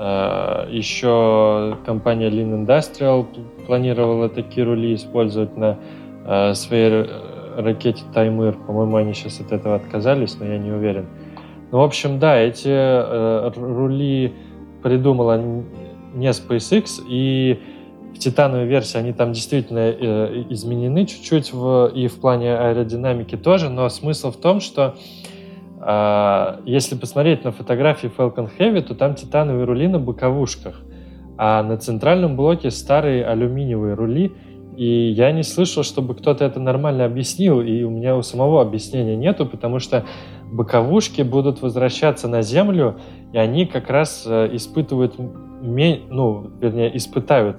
Еще компания Lean Industrial планировала такие рули использовать на своей ракете «Таймыр». По-моему, они сейчас от этого отказались, но я не уверен. Ну, в общем, да, эти рули придумала не SpaceX, и в титановой версии они там действительно э, изменены чуть-чуть в, и в плане аэродинамики тоже, но смысл в том, что э, если посмотреть на фотографии Falcon Heavy, то там титановые рули на боковушках, а на центральном блоке старые алюминиевые рули, и я не слышал, чтобы кто-то это нормально объяснил, и у меня у самого объяснения нету, потому что боковушки будут возвращаться на Землю, и они как раз э, испытывают, ну, вернее, испытают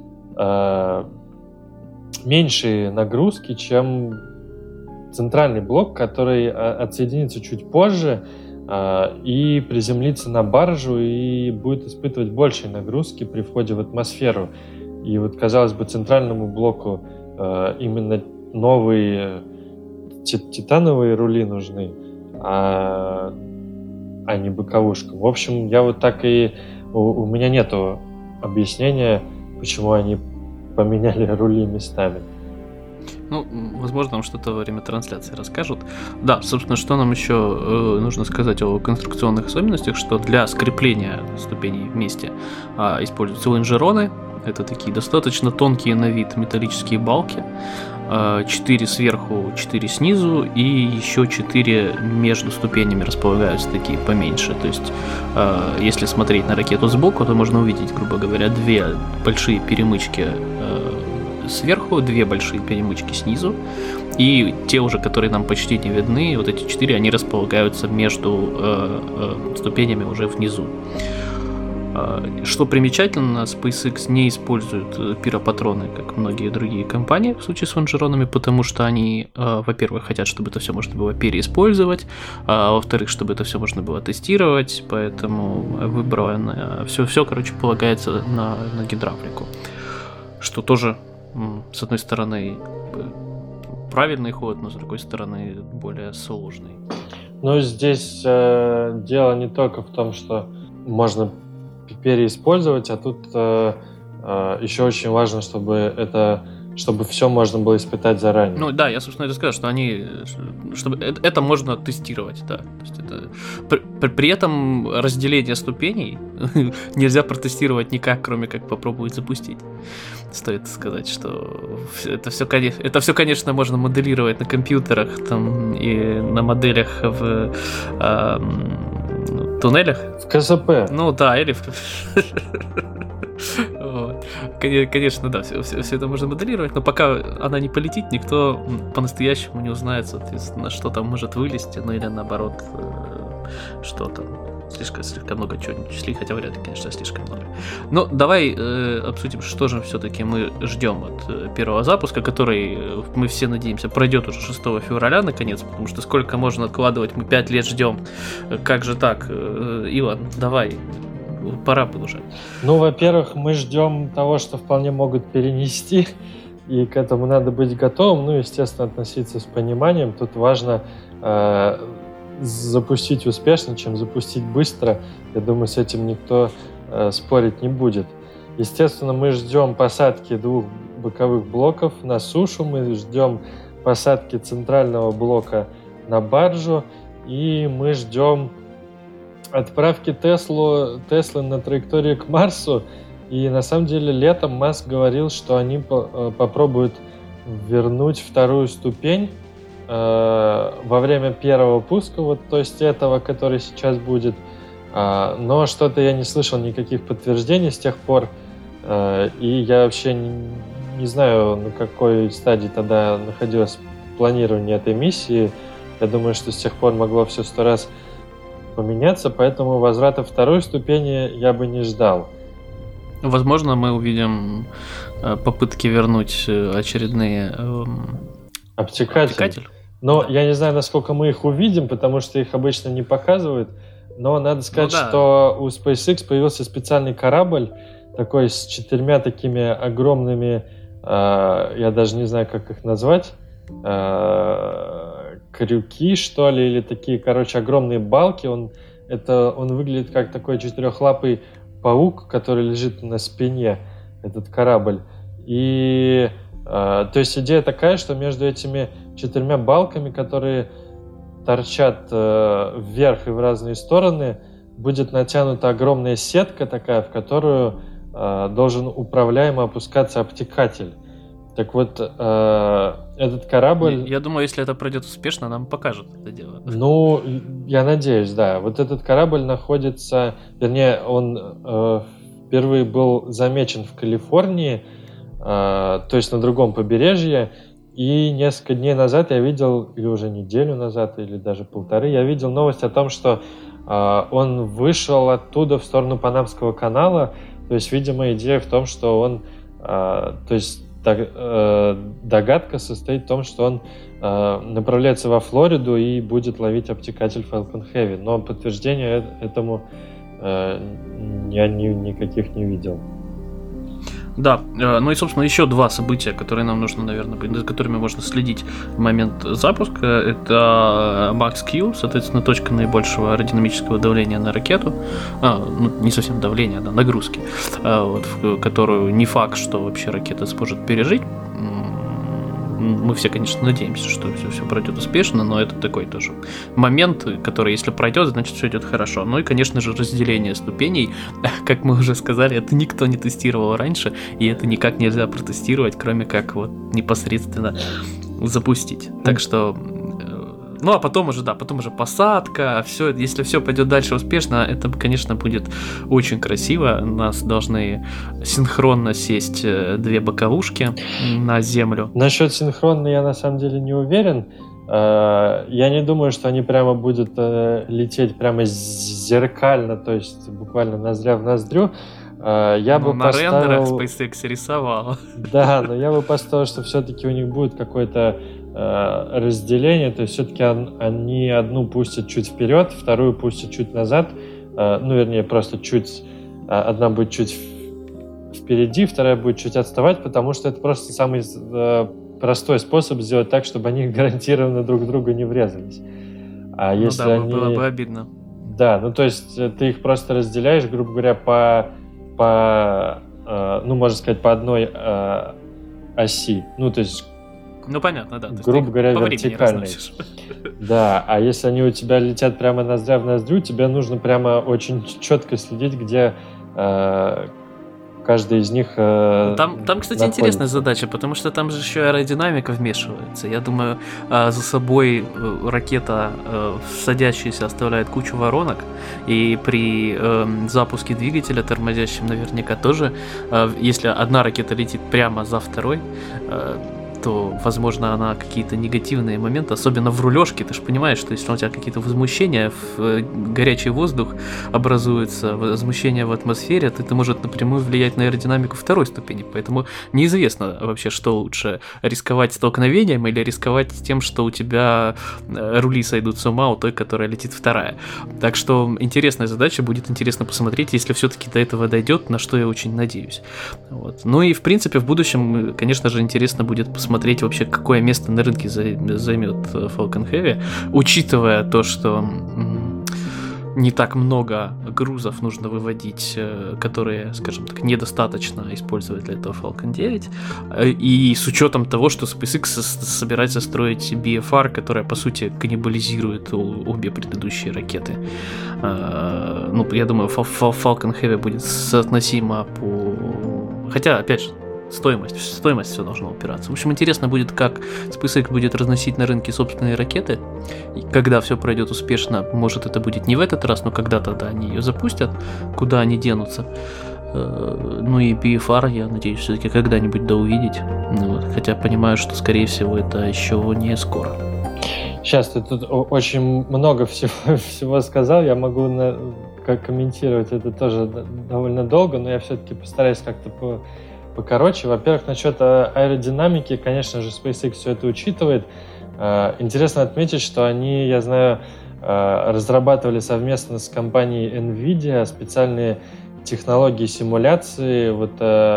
меньшие нагрузки, чем центральный блок, который отсоединится чуть позже и приземлится на баржу и будет испытывать большие нагрузки при входе в атмосферу. И вот, казалось бы, центральному блоку именно новые титановые рули нужны, а, а не боковушка. В общем, я вот так и... У, у меня нету объяснения, почему они поменяли рули местами. Ну, возможно, нам что-то во время трансляции расскажут. Да, собственно, что нам еще э, нужно сказать о конструкционных особенностях, что для скрепления ступеней вместе э, используются лонжероны. Это такие достаточно тонкие на вид металлические балки. четыре сверху, четыре снизу, и еще четыре между ступенями располагаются, такие поменьше. То есть, если смотреть на ракету сбоку, то можно увидеть, грубо говоря, две большие перемычки сверху, две большие перемычки снизу, и те уже, которые нам почти не видны, вот эти четыре, они располагаются между э, э, ступенями уже внизу. Что примечательно, SpaceX не использует пиропатроны, как многие другие компании в случае с лонжеронами, потому что они, во-первых, хотят, чтобы это все можно было переиспользовать, а во-вторых, чтобы это все можно было тестировать, поэтому выбрано все, все, короче, полагается на, на гидравлику. Что тоже, с одной стороны, правильный ход, но с другой стороны, более сложный. Ну, здесь э, дело не только в том, что можно переиспользовать, а тут э, э, еще очень важно, чтобы это, чтобы все можно было испытать заранее. Ну да, я, собственно, это сказал, что они, чтобы это, это можно тестировать, да. То есть это, при, при этом разделение ступеней нельзя протестировать никак, кроме как попробовать запустить. Стоит сказать, что это все, это все, конечно, можно моделировать на компьютерах там, и на моделях в э, туннелях. В КСП. Ну да, или в... Вот. Конечно, да, все, все, все это можно моделировать, но пока она не полетит, никто по-настоящему не узнает, соответственно, что там может вылезти, ну или наоборот, что там. Слишком, слишком много чего не числи, хотя вряд ли, конечно, слишком много. Но давай э, обсудим, что же все-таки мы ждем от э, первого запуска, который, э, мы все надеемся, пройдет уже шестого февраля, наконец, потому что сколько можно откладывать, мы пять лет ждем. Как же так? Э, Иван, давай, пора бы уже. Ну, во-первых, мы ждем того, что вполне могут перенести, и к этому надо быть готовым, ну, естественно, относиться с пониманием. Тут важно... Э, запустить успешно, чем запустить быстро. Я думаю, с этим никто э, спорить не будет. Естественно, мы ждем посадки двух боковых блоков на сушу, мы ждем посадки центрального блока на баржу, и мы ждем отправки Теслу, Теслы на траекторию к Марсу. И на самом деле летом Маск говорил, что они по- э, попробуют вернуть вторую ступень во время первого пуска, вот, то есть этого, который сейчас будет. Но что-то я не слышал никаких подтверждений с тех пор, и я вообще не, не знаю, на какой стадии тогда находилось планирование этой миссии. Я думаю, что с тех пор могло все сто раз поменяться, поэтому возврата второй ступени я бы не ждал. Возможно, мы увидим попытки вернуть очередные обтекатель. обтекатель. Но да. Я не знаю, насколько мы их увидим, потому что их обычно не показывают. Но надо сказать, ну, да. что у SpaceX появился специальный корабль, такой с четырьмя такими огромными, э, я даже не знаю, как их назвать, э, крюки, что ли, или такие, короче, огромные балки. Он, это, он выглядит как такой четырехлапый паук, который лежит на спине, этот корабль. И... То есть идея такая, что между этими четырьмя балками, которые торчат э, вверх и в разные стороны, будет натянута огромная сетка такая, в которую э, должен управляемо опускаться обтекатель. Так вот, э, этот корабль... Я думаю, если это пройдет успешно, нам покажут это дело. Ну, я надеюсь, да. Вот этот корабль находится... Вернее, он э, впервые был замечен в Калифорнии, то есть на другом побережье, и несколько дней назад я видел, или уже неделю назад, или даже полторы, я видел новость о том, что э, он вышел оттуда в сторону Панамского канала, то есть, видимо, идея в том, что он, э, то есть дог, э, догадка состоит в том, что он э, направляется во Флориду и будет ловить обтекатель Falcon Heavy, но подтверждения этому э, я ни, никаких не видел. Да, ну и, собственно, еще два события, которые нам нужно, наверное, за которыми можно следить в момент запуска. Это Max-Q, соответственно, точка наибольшего аэродинамического давления на ракету. А, ну, не совсем давления, да, нагрузки, а, вот, в которую не факт, что вообще ракета сможет пережить. мы все, конечно, надеемся, что все, все пройдет успешно, но это такой тоже момент, который, если пройдет, значит, все идет хорошо. Ну и, конечно же, разделение ступеней, как мы уже сказали, это никто не тестировал раньше, и это никак нельзя протестировать, кроме как вот непосредственно запустить. Так что... Ну, а потом уже, да, потом уже посадка, все, если все пойдет дальше успешно, это, конечно, будет очень красиво. У нас должны синхронно сесть две боковушки на землю. Насчет синхронно я на самом деле не уверен. Я не думаю, что они прямо будут лететь прямо зеркально, то есть буквально ноздря в ноздрю. Я ну, бы на поставил... рендерах SpaceX рисовал. Да, но я бы поставил, что все-таки у них будет какое-то э, разделение, то есть все-таки он, они одну пустят чуть вперед, вторую пустят чуть назад, э, ну, вернее, просто чуть... Э, одна будет чуть впереди, вторая будет чуть отставать, потому что это просто самый э, простой способ сделать так, чтобы они гарантированно друг в друга не врезались. А ну если да, они... было бы обидно. Да, ну то есть ты их просто разделяешь, грубо говоря, по... по, э, ну, можно сказать, по одной э, оси. Ну, то есть, ну, понятно, да. грубо говоря, вертикальной. Да, а если они у тебя летят прямо ноздря в ноздрю, тебе нужно прямо очень четко следить, где э, каждый из них э, Там, там, кстати, находится. Интересная задача, потому что там же еще аэродинамика вмешивается. Я думаю, за собой ракета, садящаяся, оставляет кучу воронок, и при запуске двигателя тормозящем наверняка тоже, если одна ракета летит прямо за второй, то, возможно, она какие-то негативные моменты, особенно в рулежке, ты же понимаешь, что если у тебя какие-то возмущения, в горячий воздух образуется, возмущение в атмосфере, то это может напрямую влиять на аэродинамику второй ступени, поэтому неизвестно вообще, что лучше, рисковать столкновением или рисковать тем, что у тебя рули сойдут с ума у той, которая летит вторая. Так что интересная задача, будет интересно посмотреть, если все-таки до этого дойдет, на что я очень надеюсь. Вот. Ну и, в принципе, в будущем, конечно же, интересно будет посмотреть, смотреть вообще, какое место на рынке займет Falcon Heavy, учитывая то, что не так много грузов нужно выводить, которые, скажем так, недостаточно использовать для этого Falcon девять, и с учетом того, что SpaceX собирается строить би эф ар, которая, по сути, каннибализирует обе предыдущие ракеты. Ну, я думаю, Falcon Heavy будет соотносимо по... Хотя, опять же, Стоимость, стоимость все должно упираться. В общем, интересно будет, как SpaceX будет разносить на рынке собственные ракеты. И когда все пройдет успешно, может, это будет не в этот раз, но когда-то да, они ее запустят, куда они денутся. Ну и би эф ар, я надеюсь, все-таки когда-нибудь да увидеть. Ну, вот. Хотя понимаю, что, скорее всего, это еще не скоро. Сейчас ты тут очень много всего, всего сказал. Я могу на, как комментировать это тоже довольно долго, но я все-таки постараюсь как-то по покороче. Во-первых, насчет аэродинамики, конечно же, SpaceX все это учитывает. Интересно отметить, что они, я знаю, разрабатывали совместно с компанией NVIDIA специальные технологии симуляции, вот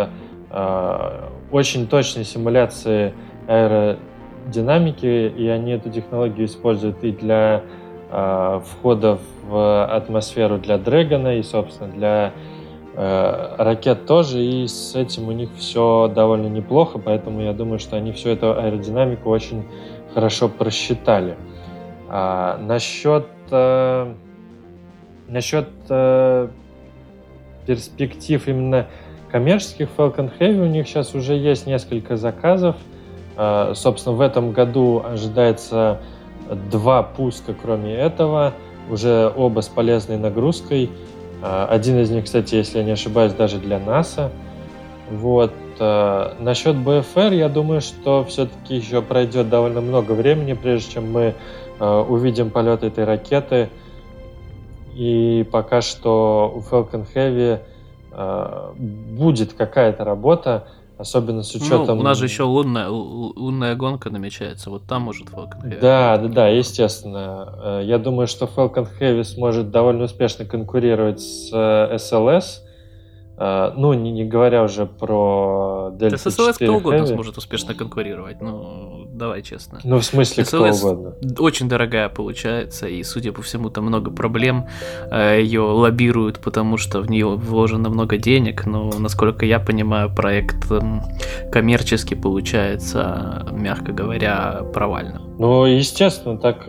очень точные симуляции аэродинамики, и они эту технологию используют и для входа в атмосферу для Dragon, и, собственно, для ракет тоже, и с этим у них все довольно неплохо, поэтому я думаю, что они всю эту аэродинамику очень хорошо просчитали. А, насчет а, насчет а, перспектив именно коммерческих Falcon Heavy, у них сейчас уже есть несколько заказов. А, собственно, в этом году ожидается два пуска, кроме этого, уже оба с полезной нагрузкой. Один из них, кстати, если я не ошибаюсь, даже для НАСА. Вот. Насчет би эф ар, я думаю, что все-таки еще пройдет довольно много времени, прежде чем мы увидим полет этой ракеты. И пока что у Falcon Heavy будет какая-то работа, особенно с учетом... Ну, у нас же еще лунная, лунная гонка намечается, вот там может Falcon Heavy. Да, да, да, естественно. Я думаю, что Falcon Heavy сможет довольно успешно конкурировать с эс эл эс. Ну, не, не говоря уже про Delta с эс эл эс кто угодно Heavy. Сможет успешно конкурировать. Ну, давай честно. Ну, в смысле, кто угодно. Очень дорогая получается, и, судя по всему, там много проблем. Ее лоббируют, потому что в нее вложено много денег, но, насколько я понимаю, проект коммерчески получается, мягко говоря, провально. Ну, естественно, так,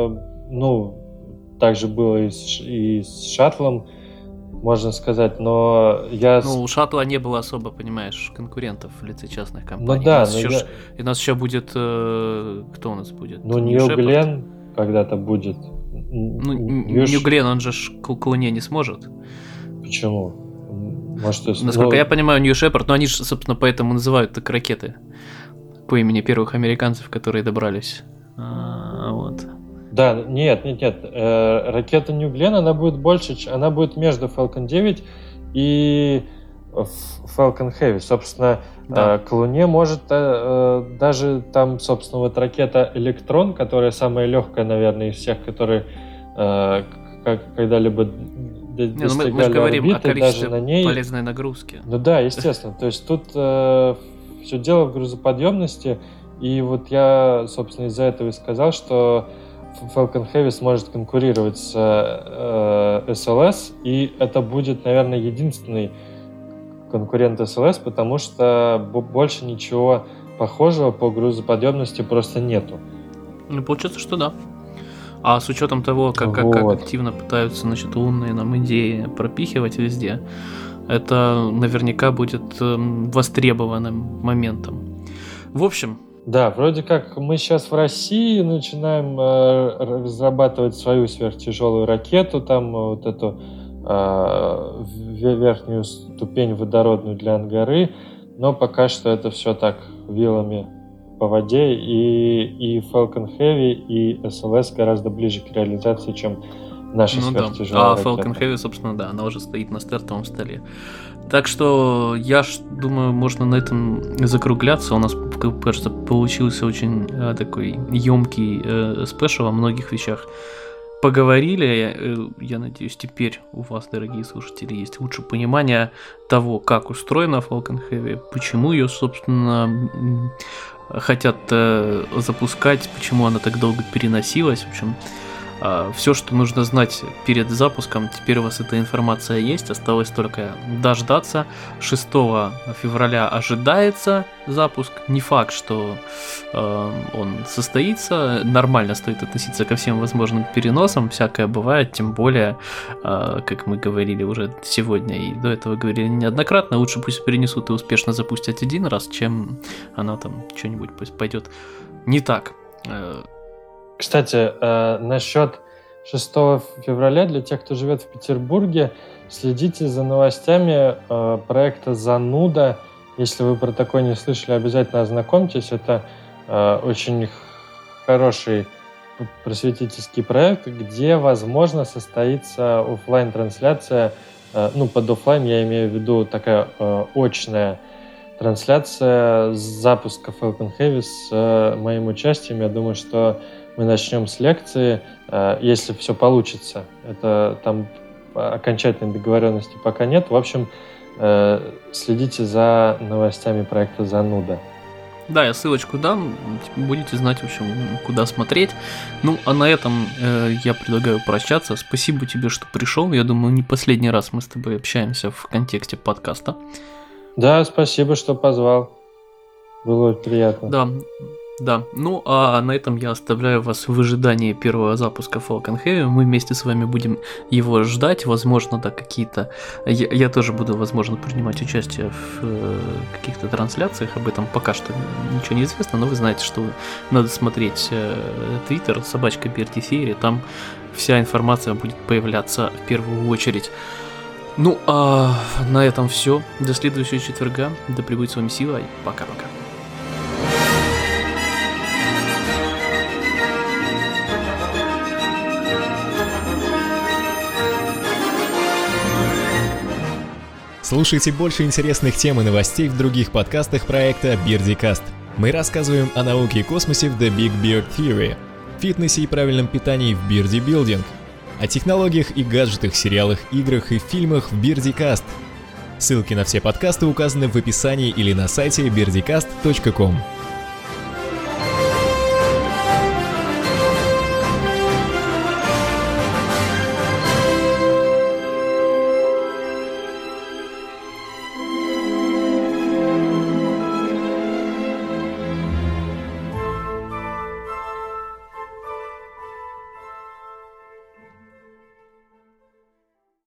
ну, так же было и с, и с шаттлом, можно сказать, но я... Ну, у шаттла не было особо, понимаешь, конкурентов в лице частных компаний. Ну да, у нас но еще, я... ж... И у нас еще будет... Э... Кто у нас будет? Ну, Нью Глен когда-то будет. Ну, Нью Глен, он же к, к Луне не сможет. Почему? Может, есть... Насколько ну... я понимаю, Нью Шепард, но они же, собственно, поэтому называют так ракеты. По имени первых американцев, которые добрались. А, вот. Да, нет, нет, нет. Э, ракета New Glenn, она будет больше, она будет между Falcon девять и Falcon Heavy. Собственно, да. э, к Луне может э, даже там, собственно, вот ракета Электрон, которая самая легкая, наверное, из всех, которые э, как, когда-либо достигали Не, ну мы, мы же говорим орбиты, о количестве даже на ней... полезной нагрузки. Ну да, естественно. То есть тут э, все дело в грузоподъемности, и вот я, собственно, из-за этого и сказал, что Falcon Heavy сможет конкурировать с э, эс эл эс, и это будет, наверное, единственный конкурент эс эл эс, потому что больше ничего похожего по грузоподъемности просто нету. Ну, получается, что да. А с учетом того, как, как, вот. как активно пытаются, значит, умные нам идеи пропихивать везде, это наверняка будет э, востребованным моментом. В общем... Да, вроде как мы сейчас в России начинаем э, разрабатывать свою сверхтяжелую ракету, там вот эту э, верхнюю ступень водородную для Ангары, но пока что это все так вилами по воде, и, и Falcon Heavy, и эс эл эс гораздо ближе к реализации, чем наша ну сверхтяжелая да. А ракета. Falcon Heavy, собственно, да, она уже стоит на стартовом столе. Так что я ж, думаю, можно на этом закругляться. У нас, кажется, получился очень э, такой емкий э, спешл о многих вещах. Поговорили, я, э, я надеюсь, теперь у вас, дорогие слушатели, есть лучше понимание того, как устроена Falcon Heavy, почему ее, собственно, хотят э, запускать, почему она так долго переносилась. В общем, все, что нужно знать перед запуском, теперь у вас эта информация есть, осталось только дождаться. шестого февраля ожидается запуск, не факт, что э, он состоится, нормально стоит относиться ко всем возможным переносам, всякое бывает, тем более, э, как мы говорили уже сегодня и до этого говорили неоднократно, лучше пусть перенесут и успешно запустят один раз, чем она там что-нибудь пусть пойдет не так. Кстати, э, насчет шестого февраля, для тех, кто живет в Петербурге, следите за новостями э, проекта «Зануда». Если вы про такое не слышали, обязательно ознакомьтесь. Это э, очень хороший просветительский проект, где, возможно, состоится офлайн-трансляция. Э, ну, под офлайн я имею в виду такая э, очная трансляция запуска Falcon Heavy с э, моим участием. Я думаю, что мы начнем с лекции, если все получится. Это там окончательной договоренности пока нет. В общем, следите за новостями проекта «Зануда». Да, я ссылочку дам, будете знать, в общем, куда смотреть. Ну, а на этом э, я предлагаю прощаться. Спасибо тебе, что пришел. Я думаю, не последний раз мы с тобой общаемся в контексте подкаста. Да, спасибо, что позвал. Было очень приятно. Да. Да, ну а на этом я оставляю вас в ожидании первого запуска Falcon Heavy. Мы вместе с вами будем его ждать. Возможно, да, какие-то... Я, я тоже буду, возможно, принимать участие в э, каких-то трансляциях. Об этом пока что ничего не известно, но вы знаете, что надо смотреть Твиттер, э, собачка би ар ти Theory. Там вся информация будет появляться в первую очередь. Ну а на этом все. До следующего четверга. Да пребудет с вами сила. И пока-пока. Слушайте больше интересных тем и новостей в других подкастах проекта BeardyCast. Мы рассказываем о науке и космосе в The Big Beard Theory, фитнесе и правильном питании в Beardy Building, о технологиях и гаджетах, сериалах, играх и фильмах в BeardyCast. Ссылки на все подкасты указаны в описании или на сайте beardycast точка ком.